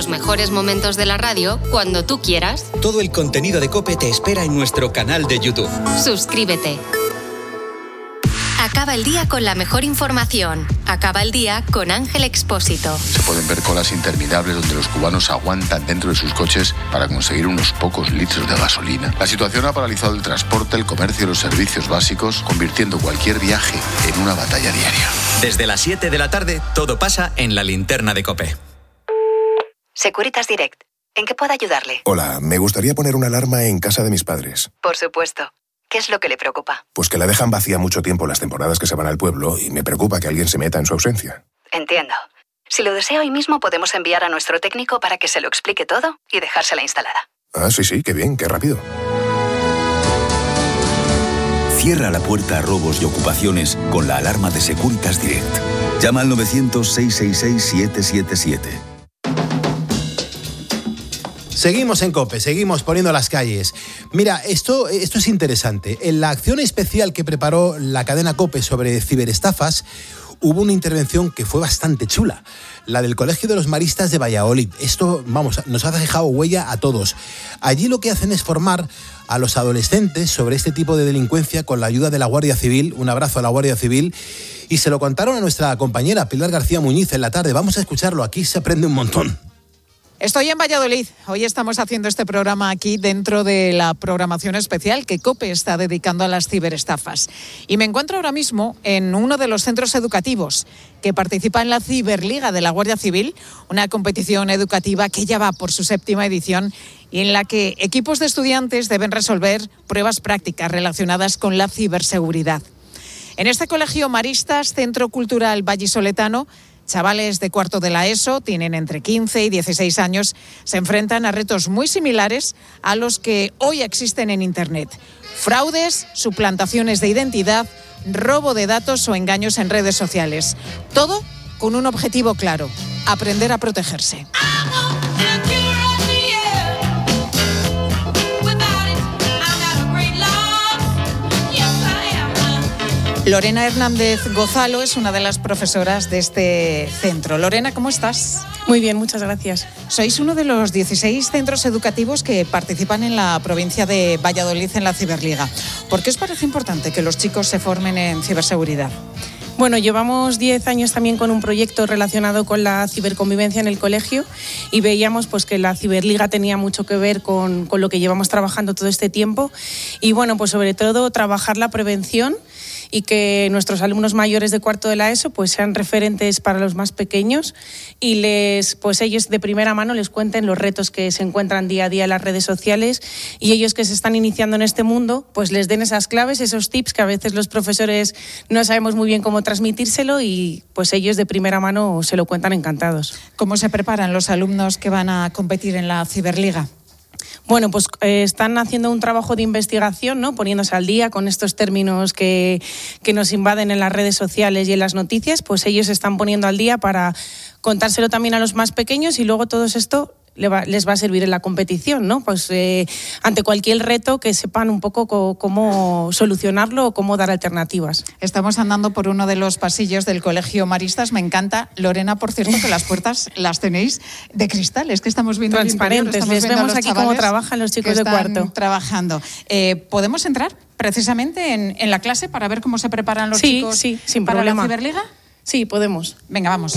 los mejores momentos de la radio cuando tú quieras. Todo el contenido de COPE te espera en nuestro canal de YouTube. Suscríbete. Acaba el día con la mejor información. Acaba el día con Ángel Expósito. Se pueden ver colas interminables donde los cubanos aguantan dentro de sus coches para conseguir unos pocos litros de gasolina. La situación ha paralizado el transporte, el comercio y los servicios básicos, convirtiendo cualquier viaje en una batalla diaria. Desde las siete de la tarde, todo pasa en la linterna de COPE. Securitas Direct. ¿En qué puedo ayudarle? Hola, me gustaría poner una alarma en casa de mis padres. Por supuesto. ¿Qué es lo que le preocupa? Pues que la dejan vacía mucho tiempo las temporadas que se van al pueblo y me preocupa que alguien se meta en su ausencia. Entiendo. Si lo desea hoy mismo podemos enviar a nuestro técnico para que se lo explique todo y dejársela instalada. Ah, sí, sí, qué bien, qué rápido. Cierra la puerta a robos y ocupaciones con la alarma de Securitas Direct. Llama al novecientos, seiscientos sesenta y seis, siete siete siete. Seguimos en COPE, seguimos poniendo las calles. Mira, esto, esto es interesante. En la acción especial que preparó la cadena COPE sobre ciberestafas, hubo una intervención que fue bastante chula, la del Colegio de los Maristas de Valladolid. Esto, vamos, nos ha dejado huella a todos. Allí lo que hacen es formar a los adolescentes sobre este tipo de delincuencia con la ayuda de la Guardia Civil. Un abrazo a la Guardia Civil. Y se lo contaron a nuestra compañera Pilar García Muñiz en la tarde. Vamos a escucharlo, aquí se aprende un montón. Estoy en Valladolid. Hoy estamos haciendo este programa aquí dentro de la programación especial que COPE está dedicando a las ciberestafas. Y me encuentro ahora mismo en uno de los centros educativos que participa en la Ciberliga de la Guardia Civil, una competición educativa que ya va por su séptima edición y en la que equipos de estudiantes deben resolver pruebas prácticas relacionadas con la ciberseguridad. En este colegio Maristas, Centro Cultural Vallisoletano, chavales de cuarto de la ESO, tienen entre quince y dieciséis años, se enfrentan a retos muy similares a los que hoy existen en Internet. Fraudes, suplantaciones de identidad, robo de datos o engaños en redes sociales. Todo con un objetivo claro: aprender a protegerse. Lorena Hernández Gozalo es una de las profesoras de este centro. Lorena, ¿cómo estás? Muy bien, muchas gracias. Sois uno de los dieciséis centros educativos que participan en la provincia de Valladolid en la Ciberliga. ¿Por qué os parece importante que los chicos se formen en ciberseguridad? Bueno, llevamos diez años también con un proyecto relacionado con la ciberconvivencia en el colegio y veíamos pues que la Ciberliga tenía mucho que ver con, con lo que llevamos trabajando todo este tiempo y bueno, pues sobre todo trabajar la prevención y que nuestros alumnos mayores de cuarto de la ESO pues sean referentes para los más pequeños y les pues ellos de primera mano les cuenten los retos que se encuentran día a día en las redes sociales y ellos que se están iniciando en este mundo pues les den esas claves, esos tips que a veces los profesores no sabemos muy bien cómo transmitírselo y pues ellos de primera mano se lo cuentan encantados. ¿Cómo se preparan los alumnos que van a competir en la Ciberliga? Bueno, pues eh, están haciendo un trabajo de investigación, ¿no? Poniéndose al día con estos términos que, que nos invaden en las redes sociales y en las noticias, pues ellos se están poniendo al día para contárselo también a los más pequeños y luego todo esto les va, les va a servir en la competición, ¿no? Pues eh, ante cualquier reto que sepan un poco co- cómo solucionarlo o cómo dar alternativas. Estamos andando por uno de los pasillos del Colegio Maristas. Me encanta, Lorena, por cierto, que las puertas las tenéis de cristal. Es que estamos viendo transparentes. Estamos les vemos aquí cómo trabajan los chicos de cuarto. Trabajando. Eh, ¿Podemos entrar precisamente en, en la clase para ver cómo se preparan los sí, chicos sí, sin para problema. la Ciberliga? Sí, podemos. Venga, vamos.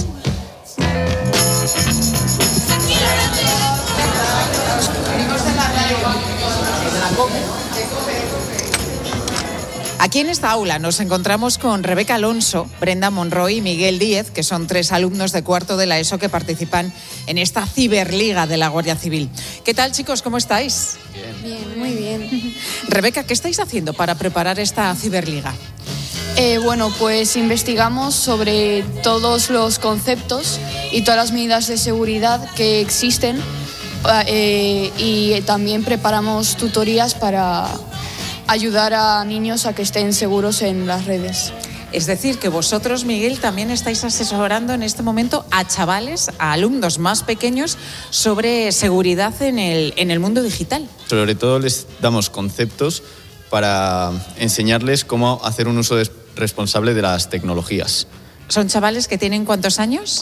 Aquí en esta aula nos encontramos con Rebeca Alonso, Brenda Monroy y Miguel Díez, que son tres alumnos de cuarto de la ESO que participan en esta Ciberliga de la Guardia Civil. ¿Qué tal, chicos? ¿Cómo estáis? Bien, bien, muy bien. Rebeca, ¿qué estáis haciendo para preparar esta Ciberliga? Eh, bueno, pues investigamos sobre todos los conceptos y todas las medidas de seguridad que existen eh, y también preparamos tutorías para ayudar a niños a que estén seguros en las redes. Es decir, que vosotros, Miguel, también estáis asesorando en este momento a chavales, a alumnos más pequeños sobre seguridad en el, en el mundo digital. Sobre todo les damos conceptos para enseñarles cómo hacer un uso responsable de las tecnologías. ¿Son chavales que tienen cuántos años?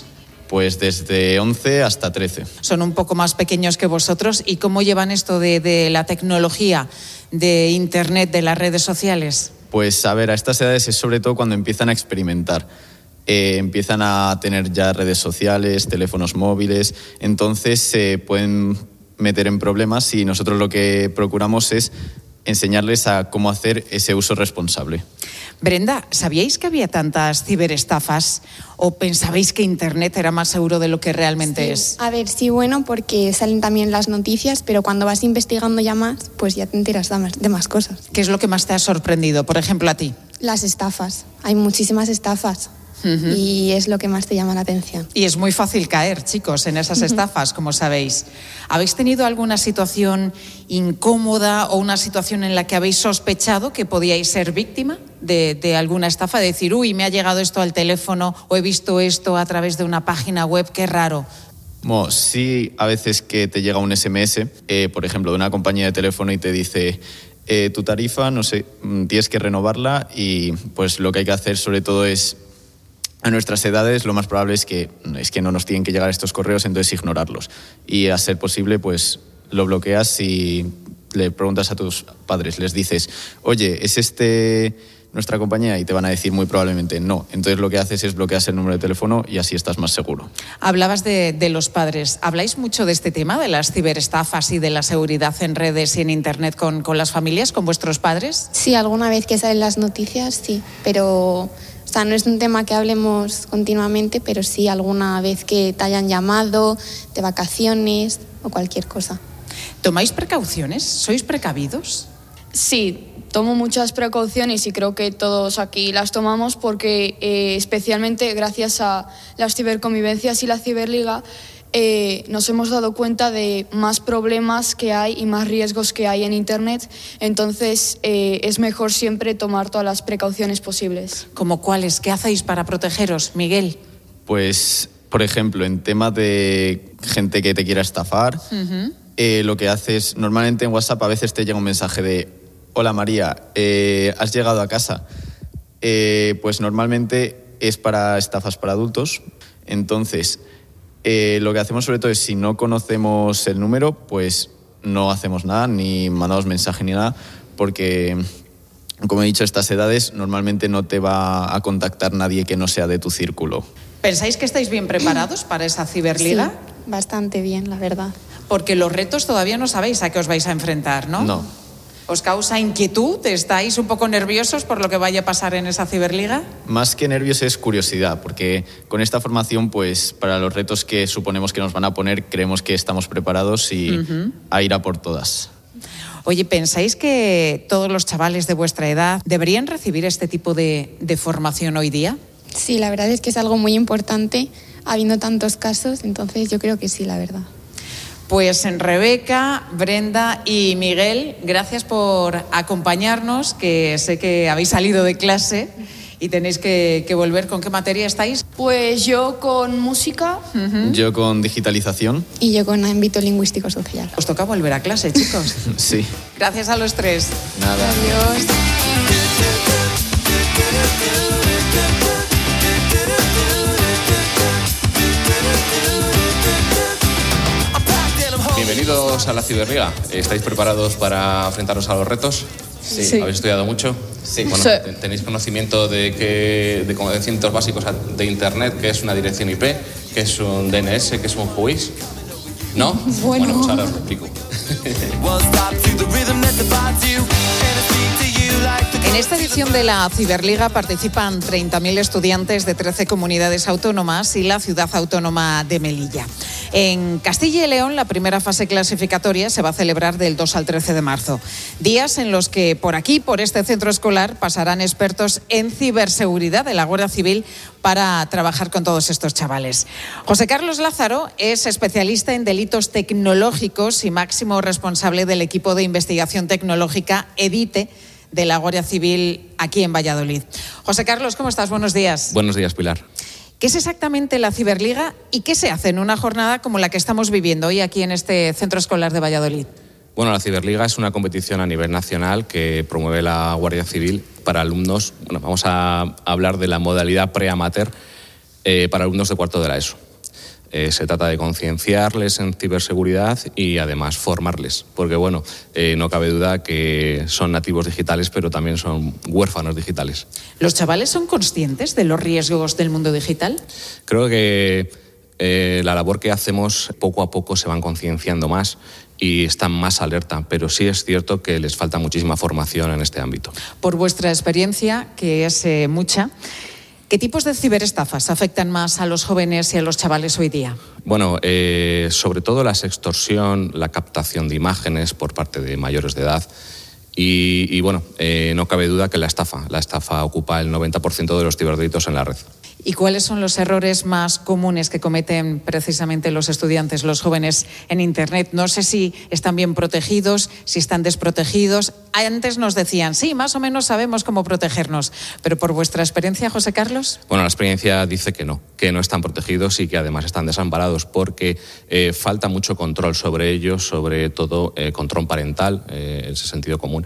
Pues desde once hasta trece. Son un poco más pequeños que vosotros. ¿Y cómo llevan esto de, de la tecnología, de Internet, de las redes sociales? Pues a ver, a estas edades es sobre todo cuando empiezan a experimentar. Eh, empiezan a tener ya redes sociales, teléfonos móviles, entonces se pueden meter en problemas y nosotros lo que procuramos es enseñarles a cómo hacer ese uso responsable. Brenda, ¿sabíais que había tantas ciberestafas o pensabais que Internet era más seguro de lo que realmente sí. es? A ver, sí, bueno, porque salen también las noticias, pero cuando vas investigando ya más, pues ya te enteras de más, de más cosas. ¿Qué es lo que más te ha sorprendido, por ejemplo, a ti? Las estafas. Hay muchísimas estafas. Uh-huh. Y es lo que más te llama la atención. Y es muy fácil caer, chicos, en esas uh-huh. estafas, como sabéis. ¿Habéis tenido alguna situación incómoda o una situación en la que habéis sospechado que podíais ser víctima de, de alguna estafa? De decir, uy, me ha llegado esto al teléfono o he visto esto a través de una página web, qué raro. Bueno, sí, a veces que te llega un ese eme ese, eh, por ejemplo, de una compañía de teléfono y te dice... Eh, tu tarifa, no sé, tienes que renovarla y pues lo que hay que hacer sobre todo es... A nuestras edades lo más probable es que, es que no nos tienen que llegar estos correos, entonces ignorarlos. Y a ser posible, pues lo bloqueas y le preguntas a tus padres, les dices, oye, ¿es este nuestra compañía? Y te van a decir muy probablemente no. Entonces lo que haces es bloqueas el número de teléfono y así estás más seguro. Hablabas de, de los padres. ¿Habláis mucho de este tema, de las ciberestafas y de la seguridad en redes y en Internet con, con las familias, con vuestros padres? Sí, alguna vez que salen las noticias, sí, pero... O sea, no es un tema que hablemos continuamente, pero sí alguna vez que te hayan llamado de vacaciones o cualquier cosa. ¿Tomáis precauciones? ¿Sois precavidos? Sí, tomo muchas precauciones y creo que todos aquí las tomamos porque eh, especialmente gracias a las ciberconvivencias y la ciberliga Eh, nos hemos dado cuenta de más problemas que hay y más riesgos que hay en Internet. Entonces, eh, es mejor siempre tomar todas las precauciones posibles. ¿Cómo cuáles? ¿Qué hacéis para protegeros, Miguel? Pues, por ejemplo, en tema de gente que te quiera estafar, uh-huh. eh, lo que haces, normalmente en WhatsApp a veces te llega un mensaje de hola María, eh, ¿has llegado a casa? Eh, pues normalmente es para estafas para adultos. Entonces... Eh, lo que hacemos sobre todo es si no conocemos el número, pues no hacemos nada, ni mandamos mensaje ni nada, porque, como he dicho, a estas edades normalmente no te va a contactar nadie que no sea de tu círculo. ¿Pensáis que estáis bien preparados para esa ciberliga? Sí, bastante bien, la verdad. Porque los retos todavía no sabéis a qué os vais a enfrentar, ¿no? No. ¿Os causa inquietud? ¿Estáis un poco nerviosos por lo que vaya a pasar en esa ciberliga? Más que nervios es curiosidad, porque con esta formación, pues para los retos que suponemos que nos van a poner, creemos que estamos preparados y uh-huh. a ir a por todas. Oye, ¿pensáis que todos los chavales de vuestra edad deberían recibir este tipo de, de formación hoy día? Sí, la verdad es que es algo muy importante, habiendo tantos casos, entonces yo creo que sí, la verdad. Pues en Rebeca, Brenda y Miguel, gracias por acompañarnos, que sé que habéis salido de clase y tenéis que, que volver. ¿Con qué materia estáis? Pues yo con música. Uh-huh. Yo con digitalización. Y yo con ámbito lingüístico social. Os toca volver a clase, chicos. Sí. Gracias a los tres. Nada. Adiós. Bienvenidos a la Ciberliga. ¿Estáis preparados para enfrentaros a los retos? Sí. sí. ¿Habéis estudiado mucho? Sí. Bueno, sí. ¿tenéis conocimiento de, que, de conocimientos básicos de Internet? ¿Qué es una dirección I P? ¿Qué es un D N S? ¿Qué es un Who is? ¿No? Bueno, bueno pues ahora os lo explico. En esta edición de la Ciberliga participan treinta mil estudiantes de trece comunidades autónomas y la ciudad autónoma de Melilla. En Castilla y León, la primera fase clasificatoria se va a celebrar del dos al trece de marzo. Días en los que por aquí, por este centro escolar, pasarán expertos en ciberseguridad de la Guardia Civil para trabajar con todos estos chavales. José Carlos Lázaro es especialista en delitos tecnológicos y máximo responsable del equipo de investigación tecnológica EDITE de la Guardia Civil aquí en Valladolid. José Carlos, ¿cómo estás? Buenos días. Buenos días, Pilar. ¿Qué es exactamente la Ciberliga y qué se hace en una jornada como la que estamos viviendo hoy aquí en este centro escolar de Valladolid? Bueno, la Ciberliga es una competición a nivel nacional que promueve la Guardia Civil para alumnos. Bueno, vamos a hablar de la modalidad pre-amateur eh, para alumnos de cuarto de la ESO. Eh, se trata de concienciarles en ciberseguridad y además formarles, porque bueno, eh, no cabe duda que son nativos digitales, pero también son huérfanos digitales. ¿Los chavales son conscientes de los riesgos del mundo digital? Creo que eh, la labor que hacemos poco a poco se van concienciando más y están más alerta, pero sí es cierto que les falta muchísima formación en este ámbito. Por vuestra experiencia, que es eh, mucha, ¿qué tipos de ciberestafas afectan más a los jóvenes y a los chavales hoy día? Bueno, eh, sobre todo la sextorsión, la captación de imágenes por parte de mayores de edad y, y bueno, eh, no cabe duda que la estafa, la estafa ocupa el noventa por ciento de los ciberdelitos en la red. ¿Y cuáles son los errores más comunes que cometen precisamente los estudiantes, los jóvenes en Internet? No sé si están bien protegidos, si están desprotegidos. Antes nos decían, sí, más o menos sabemos cómo protegernos, pero por vuestra experiencia, José Carlos. Bueno, la experiencia dice que no, que no están protegidos y que además están desamparados porque eh, falta mucho control sobre ellos, sobre todo eh, control parental, eh, ese sentido común.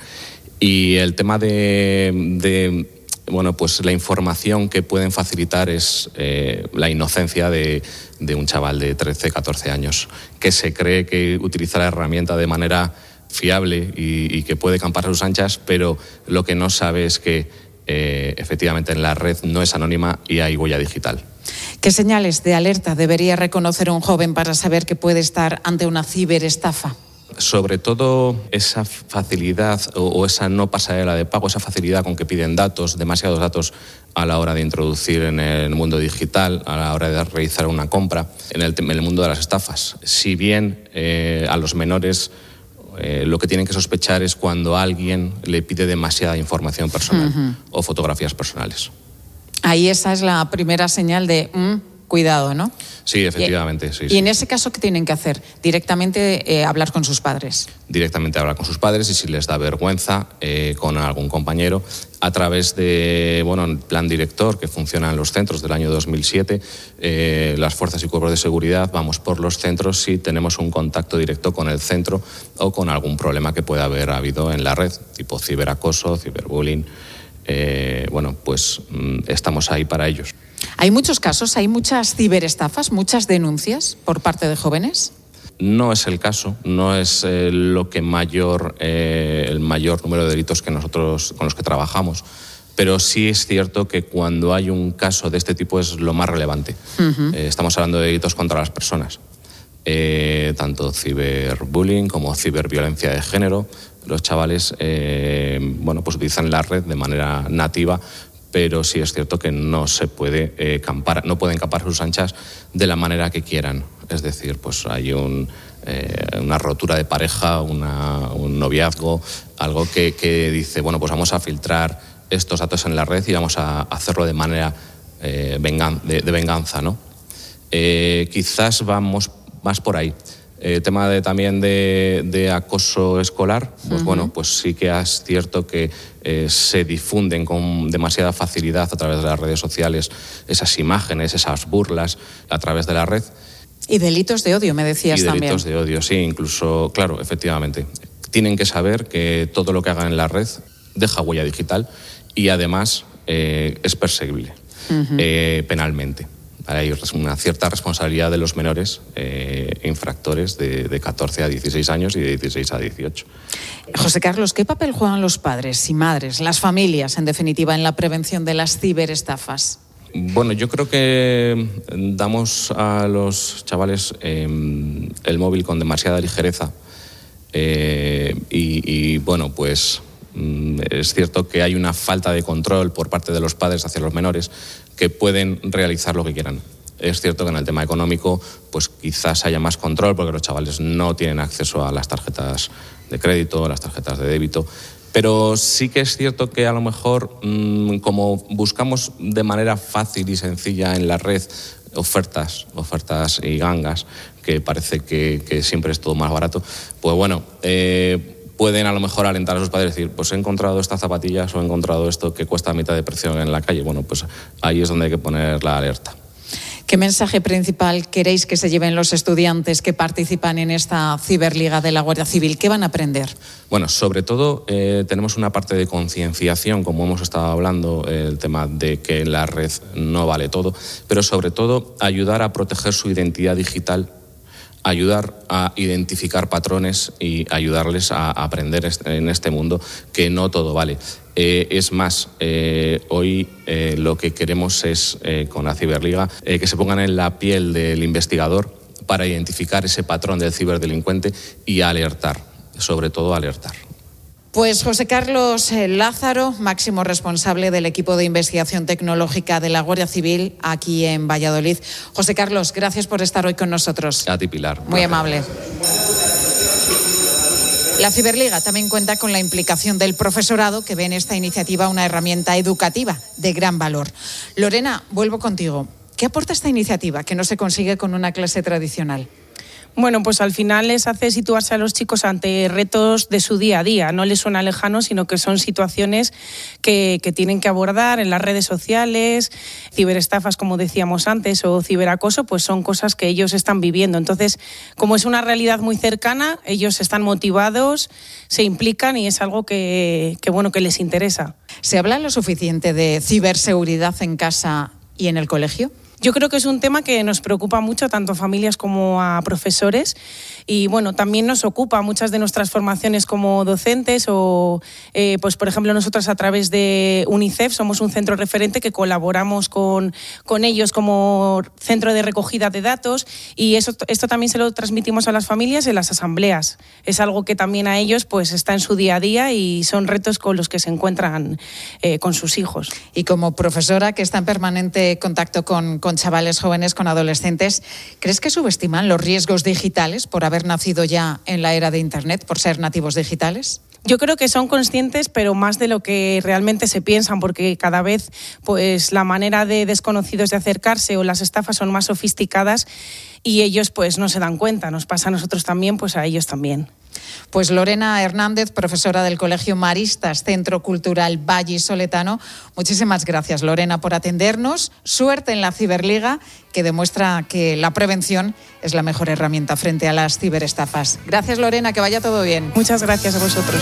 Y el tema de... de Bueno, pues la información que pueden facilitar es eh, la inocencia de, de un chaval de trece, catorce años, que se cree que utiliza la herramienta de manera fiable y, y que puede campar a sus anchas, pero lo que no sabe es que eh, efectivamente en la red no es anónima y hay huella digital. ¿Qué señales de alerta debería reconocer un joven para saber que puede estar ante una ciberestafa? Sobre todo esa facilidad o, o esa no pasarela de pago, esa facilidad con que piden datos, demasiados datos a la hora de introducir en el mundo digital, a la hora de realizar una compra, en el, en el mundo de las estafas. Si bien eh, a los menores eh, lo que tienen que sospechar es cuando alguien le pide demasiada información personal uh-huh. o fotografías personales. Ahí esa es la primera señal de... Mm, cuidado, ¿no? Sí, efectivamente. Sí, y sí. en ese caso, ¿qué tienen que hacer? Directamente eh, hablar con sus padres. Directamente hablar con sus padres y si les da vergüenza, eh, con algún compañero, a través de, bueno, el plan director que funciona en los centros del año dos mil siete, eh, las fuerzas y cuerpos de seguridad vamos por los centros si tenemos un contacto directo con el centro o con algún problema que pueda haber habido en la red, tipo ciberacoso, ciberbullying. Eh, bueno, pues mm, estamos ahí para ellos. ¿Hay muchos casos, hay muchas ciberestafas, muchas denuncias por parte de jóvenes? No es el caso, no es eh, lo que mayor, eh, el mayor número de delitos que nosotros con los que trabajamos, pero sí es cierto que cuando hay un caso de este tipo es lo más relevante. Uh-huh. Eh, estamos hablando de delitos contra las personas, eh, tanto ciberbullying como ciberviolencia de género. Los chavales, eh, bueno, pues utilizan la red de manera nativa, pero sí es cierto que no se puede eh, campar, no pueden campar sus anchas de la manera que quieran. Es decir, pues hay un, eh, una rotura de pareja, una, un noviazgo, algo que, que dice, bueno, pues vamos a filtrar estos datos en la red y vamos a hacerlo de manera eh, vengan, de, de venganza, ¿no? Eh, quizás vamos más por ahí. Eh, tema de, también de, de acoso escolar, pues uh-huh. bueno, pues sí que es cierto que eh, se difunden con demasiada facilidad a través de las redes sociales esas imágenes, esas burlas a través de la red. Y delitos de odio, me decías también. Y delitos también. de odio, sí, incluso, claro, efectivamente. Tienen que saber que todo lo que hagan en la red deja huella digital y además eh, es perseguible uh-huh. eh, penalmente. Hay una cierta responsabilidad de los menores eh, infractores de, de catorce a dieciséis años y de dieciséis a dieciocho. José Carlos, ¿qué papel juegan los padres y madres, las familias, en definitiva, en la prevención de las ciberestafas? Bueno, yo creo que damos a los chavales eh, el móvil con demasiada ligereza eh, y, y, bueno, pues es cierto que hay una falta de control por parte de los padres hacia los menores que pueden realizar lo que quieran. Es cierto que en el tema económico pues quizás haya más control porque los chavales no tienen acceso a las tarjetas de crédito, a las tarjetas de débito, pero sí que es cierto que a lo mejor mmm, como buscamos de manera fácil y sencilla en la red ofertas, ofertas y gangas, que parece que, que siempre es todo más barato, pues bueno, eh, pueden a lo mejor alentar a sus padres y decir, pues he encontrado estas zapatillas o he encontrado esto que cuesta a mitad de precio en la calle. Bueno, pues ahí es donde hay que poner la alerta. ¿Qué mensaje principal queréis que se lleven los estudiantes que participan en esta ciberliga de la Guardia Civil? ¿Qué van a aprender? Bueno, sobre todo eh, tenemos una parte de concienciación, como hemos estado hablando, eh, el tema de que la red no vale todo, pero sobre todo ayudar a proteger su identidad digital, ayudar a identificar patrones y ayudarles a aprender en este mundo que no todo vale. Eh, es más, eh, hoy eh, lo que queremos es, eh, con la Ciberliga, eh, que se pongan en la piel del investigador para identificar ese patrón del ciberdelincuente y alertar, sobre todo alertar. Pues José Carlos Lázaro, máximo responsable del equipo de investigación tecnológica de la Guardia Civil aquí en Valladolid. José Carlos, gracias por estar hoy con nosotros. A ti, Pilar. Muy amable. La Ciberliga también cuenta con la implicación del profesorado, que ve en esta iniciativa una herramienta educativa de gran valor. Lorena, vuelvo contigo. ¿Qué aporta esta iniciativa que no se consigue con una clase tradicional? Bueno, pues al final les hace situarse a los chicos ante retos de su día a día. No les suena lejano, sino que son situaciones que, que tienen que abordar en las redes sociales, ciberestafas, como decíamos antes, o ciberacoso, pues son cosas que ellos están viviendo. Entonces, como es una realidad muy cercana, ellos están motivados, se implican y es algo que, que, bueno, que les interesa. ¿Se habla lo suficiente de ciberseguridad en casa y en el colegio? Yo creo que es un tema que nos preocupa mucho tanto a familias como a profesores y bueno, también nos ocupa muchas de nuestras formaciones como docentes o eh, pues por ejemplo nosotros a través de UNICEF somos un centro referente que colaboramos con, con ellos como centro de recogida de datos y eso, esto también se lo transmitimos a las familias en las asambleas. Es algo que también a ellos pues está en su día a día y son retos con los que se encuentran eh, con sus hijos. Y como profesora que está en permanente contacto con, con con chavales jóvenes, con adolescentes, ¿crees que subestiman los riesgos digitales por haber nacido ya en la era de Internet, por ser nativos digitales? Yo creo que son conscientes, pero más de lo que realmente se piensan, porque cada vez pues la manera de desconocidos de acercarse o las estafas son más sofisticadas y ellos pues no se dan cuenta. Nos pasa a nosotros también, pues a ellos también. Pues Lorena Hernández, profesora del Colegio Maristas, Centro Cultural Vallisoletano. Muchísimas gracias, Lorena, por atendernos. Suerte en la Ciberliga, que demuestra que la prevención es la mejor herramienta frente a las ciberestafas. Gracias, Lorena, que vaya todo bien. Muchas gracias a vosotros.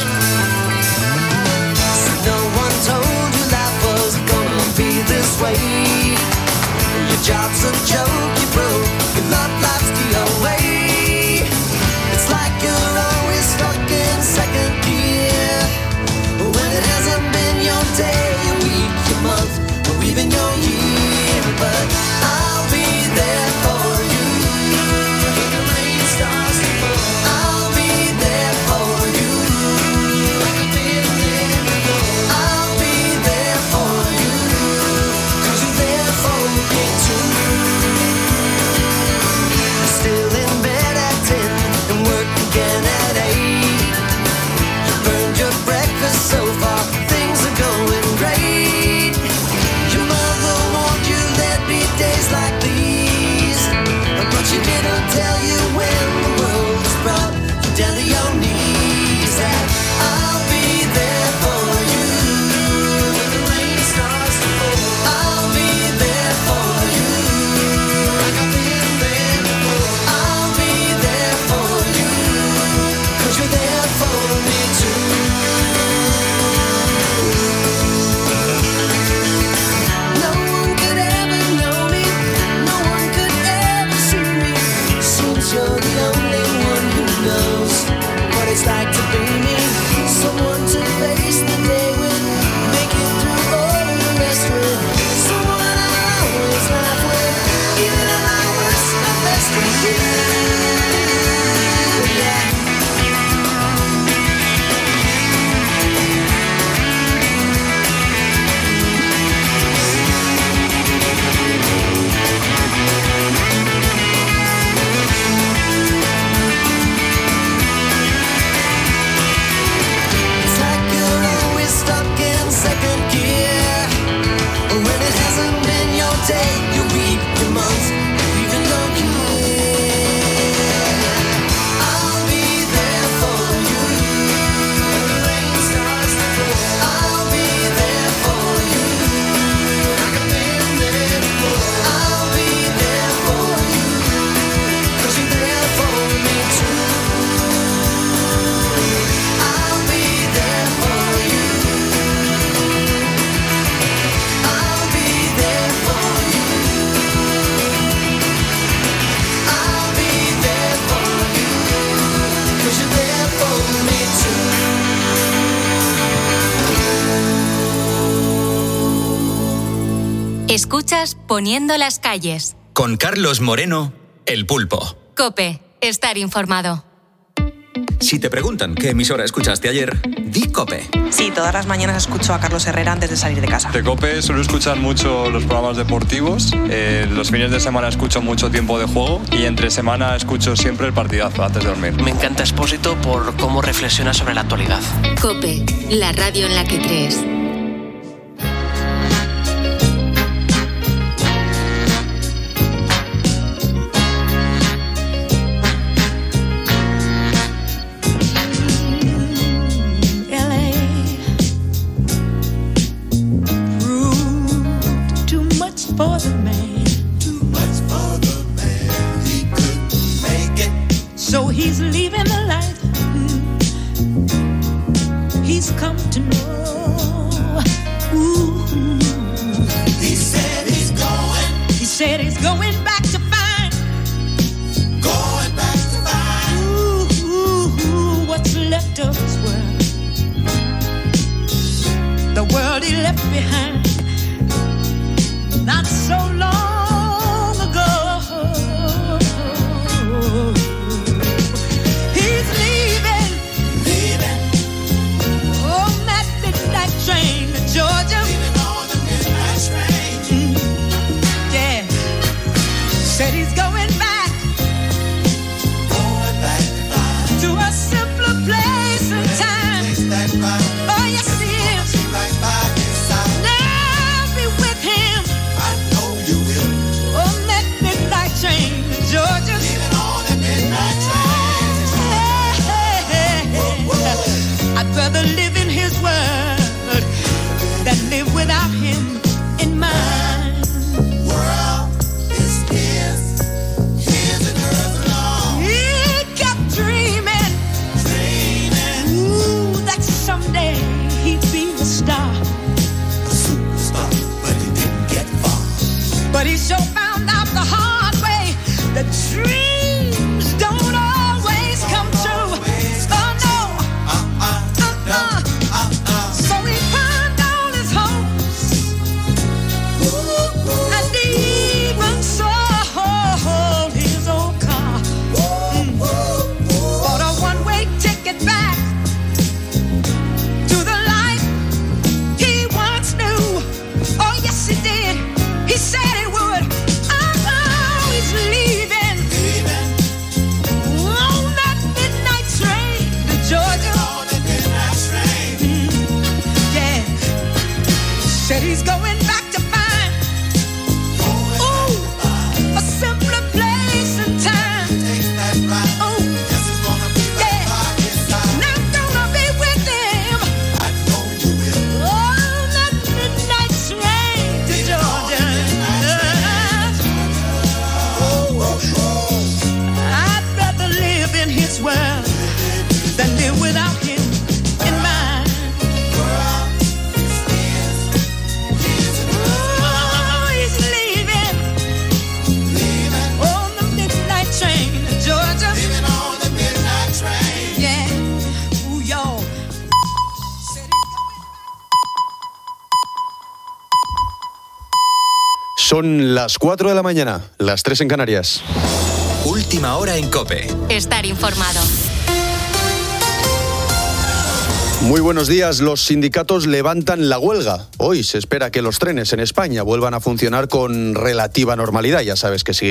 escuchas Poniendo las calles. Con Carlos Moreno, El Pulpo. COPE, estar informado. Si te preguntan qué emisora escuchaste ayer, di COPE. Sí, todas las mañanas escucho a Carlos Herrera antes de salir de casa. De COPE suelo escuchar mucho los programas deportivos, eh, los fines de semana escucho mucho Tiempo de Juego y entre semana escucho siempre el partidazo antes de dormir. Me encanta Expósito por cómo reflexiona sobre la actualidad. COPE, la radio en la que crees. For the man, too much for the man, he couldn't make it. So he's leaving the light. He's come to know. Ooh. He said he's going. He said he's going back to find. Going back to find. Ooh, ooh, ooh, what's left of his world? The world he left behind. Not so long ago. He's leaving, leaving on that midnight train to Georgia. Leaving on the midnight train. Mm-hmm. Yeah. Said he's going back, going back to a simpler place and time. That right. Oh yes, he is. Right by his side. Now be with him. Train to Georgia. Leaving on the midnight train. Hey, hey, hey. I'd rather live in his world than live without him in mine. World is his, his and hers alone. He kept dreaming, dreaming. Ooh, that someday he'd be a star, a superstar, but he didn't get far. But he sure found out the hard. The dreams don't always come true. Oh no, uh-uh, uh-uh, uh-uh. So he pawned all his hopes, and even sold his old car. Mm. Bought a one-way ticket back to the life he once knew. Oh yes he did. He said he would. Uh-oh, he's leaving. Said he's going back to find, ooh, a simpler place and time. Ooh, yeah, and I'm gonna be with him. I know you will. On that midnight train to Georgia. I'd rather live in his world than live without him in mine. Son las cuatro de la mañana, las tres en Canarias. Última hora en COPE. Estar informado. Muy buenos días. Los sindicatos levantan la huelga. Hoy se espera que los trenes en España vuelvan a funcionar con relativa normalidad. Ya sabes que sigue